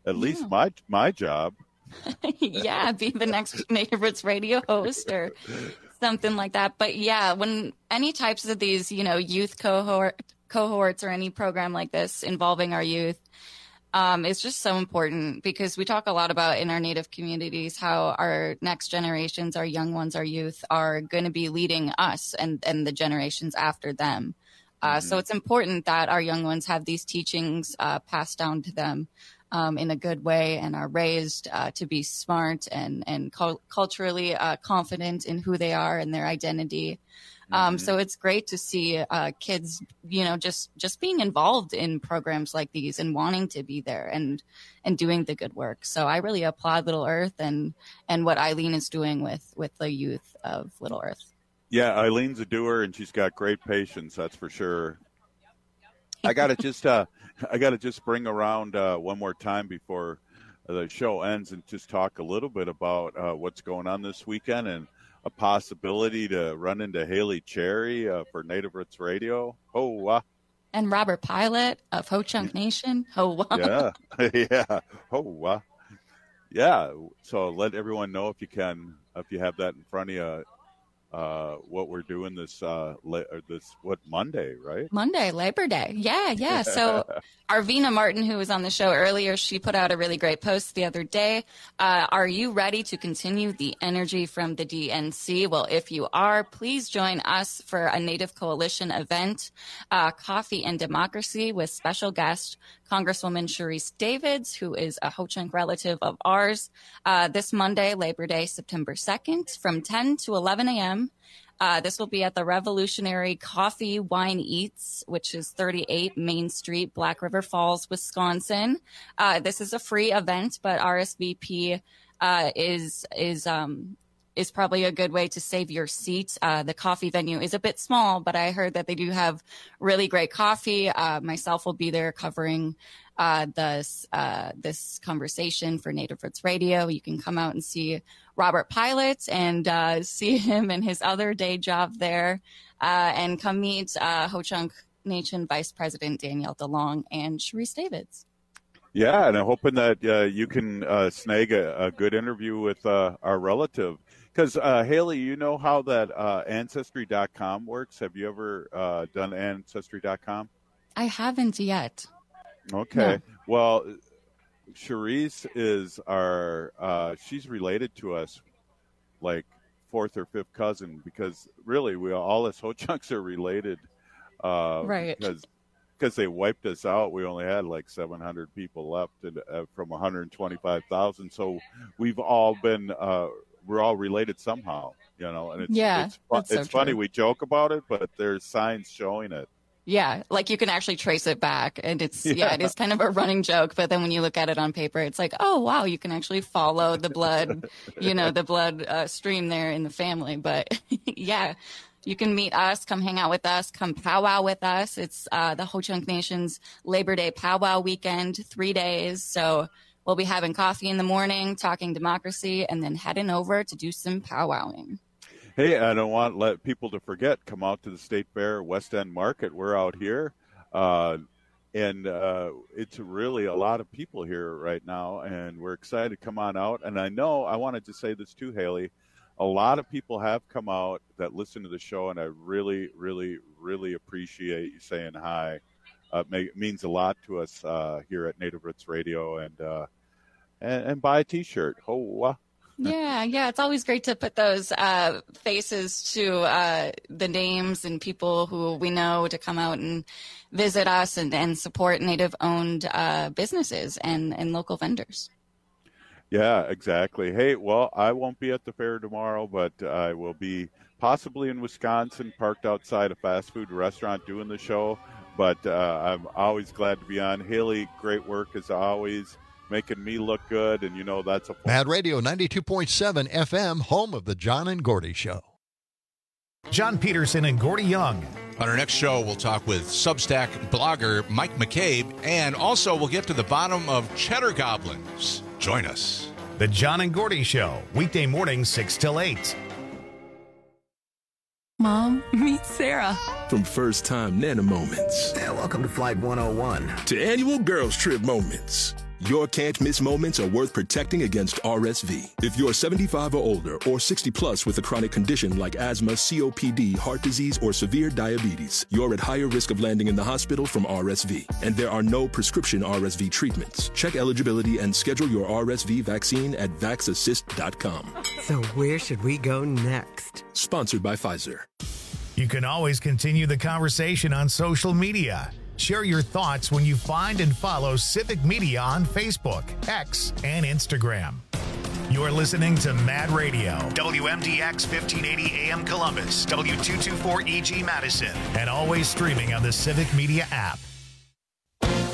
at least yeah. my my job. Yeah, be the next Native Roots radio host or something like that. But yeah, when any types of these, you know, youth cohort cohorts or any program like this involving our youth, um, it's just so important because we talk a lot about in our Native communities how our next generations, our young ones, our youth are going to be leading us and, and the generations after them. Uh, mm-hmm. So it's important that our young ones have these teachings uh, passed down to them um, in a good way and are raised uh, to be smart and, and cu- culturally uh, confident in who they are and their identity. Um, mm-hmm. So it's great to see uh, kids, you know, just, just being involved in programs like these and wanting to be there and, and doing the good work. So I really applaud Little Earth and, and what Eileen is doing with, with the youth of Little Earth. Yeah, Eileen's a doer and she's got great patience. That's for sure. I got to just, uh, I got to just bring around uh, one more time before the show ends and just talk a little bit about uh, what's going on this weekend and a possibility to run into Haley Cherry uh, for Native Roots Radio. Oh, uh. And Robert Pilot of Ho Chunk Nation. Oh, yeah, yeah. Oh, uh. yeah. So let everyone know if you can, if you have that in front of you. Uh, what we're doing this, uh, la- this what Monday, right? Monday, Labor Day. Yeah, yeah. So Arvina Martin, who was on the show earlier, she put out a really great post the other day. Uh, are you ready to continue the energy from the D N C? Well, if you are, please join us for a Native Coalition event, uh, Coffee and Democracy, with special guest Congresswoman Sharice Davids, who is a Ho-Chunk relative of ours, uh, this Monday, Labor Day, September second, from ten to eleven a.m. Uh, this will be at the Revolutionary Coffee Wine Eats, which is thirty-eight Main Street, Black River Falls, Wisconsin. Uh, this is a free event, but R S V P uh, is is um, is probably a good way to save your seat. Uh, the coffee venue is a bit small, but I heard that they do have really great coffee. Uh, myself will be there covering uh, this, uh, this conversation for Native Roots Radio. You can come out and see Robert Pilot and uh, see him and his other day job there, uh, and come meet uh, Ho-Chunk Nation Vice President Danielle DeLong and Sharice Davids. Yeah, and I'm hoping that uh, you can uh, snag a, a good interview with uh, our relative. Because, uh, Haley, you know how that uh, Ancestry dot com works? Have you ever uh, done Ancestry dot com? I haven't yet. Okay. No. Well, Sharice is our, uh, she's related to us like fourth or fifth cousin because really we all us Ho-Chunks are related. Uh, right. Because because they wiped us out. We only had like seven hundred people left and, uh, from one hundred twenty-five thousand. So we've all been, uh, we're all related somehow, you know, and it's, yeah, it's, fu- that's so it's funny. true. We joke about it, but there's signs showing it. Yeah, like you can actually trace it back, and it's yeah. yeah, it is kind of a running joke. But then when you look at it on paper, it's like, oh wow, you can actually follow the blood, you know, the blood uh, stream there in the family. But yeah, you can meet us, come hang out with us, come powwow with us. It's uh, the Ho-Chunk Nation's Labor Day powwow weekend, three days. So we'll be having coffee in the morning, talking democracy, and then heading over to do some powwowing. Hey, I don't want let people to forget, come out to the State Fair West End Market. We're out here, uh, and uh, it's really a lot of people here right now, and we're excited to come on out. And I know I wanted to say this too, Haley. A lot of people have come out that listen to the show, and I really, really, really appreciate you saying hi. Uh, it, may, it means a lot to us uh, here at Native Roots Radio, and uh, and, and buy a T-shirt. Oh, uh, Yeah, yeah. It's always great to put those uh, faces to uh, the names and people who we know to come out and visit us and, and support Native-owned uh, businesses and, and local vendors. Yeah, exactly. Hey, well, I won't be at the fair tomorrow, but I will be possibly in Wisconsin, parked outside a fast food restaurant doing the show. But uh, I'm always glad to be on. Haley, great work as always. Making me look good, and you know that's a Mad Radio ninety-two point seven F M, home of the John and Gordy Show. John Peterson and Gordy Young. On our next show, we'll talk with Substack blogger Mike McCabe, and also we'll get to the bottom of Cheddar Goblins. Join us. The John and Gordy Show, weekday mornings six till eight. Mom, meet Sarah. From first-time Nana moments. Yeah, welcome to Flight one oh one. To annual girls trip moments. Your can't-miss moments are worth protecting against R S V. If you're seventy-five or older or sixty plus with a chronic condition like asthma, C O P D, heart disease, or severe diabetes, you're at higher risk of landing in the hospital from R S V. And there are no prescription R S V treatments. Check eligibility and schedule your R S V vaccine at vax assist dot com. So where should we go next? Sponsored by Pfizer. You can always continue the conversation on social media. Share your thoughts when you find and follow Civic Media on Facebook, X, and Instagram. You're listening to Mad Radio, W M D X fifteen eighty A M Columbus, W two twenty-four E G Madison, and always streaming on the Civic Media app.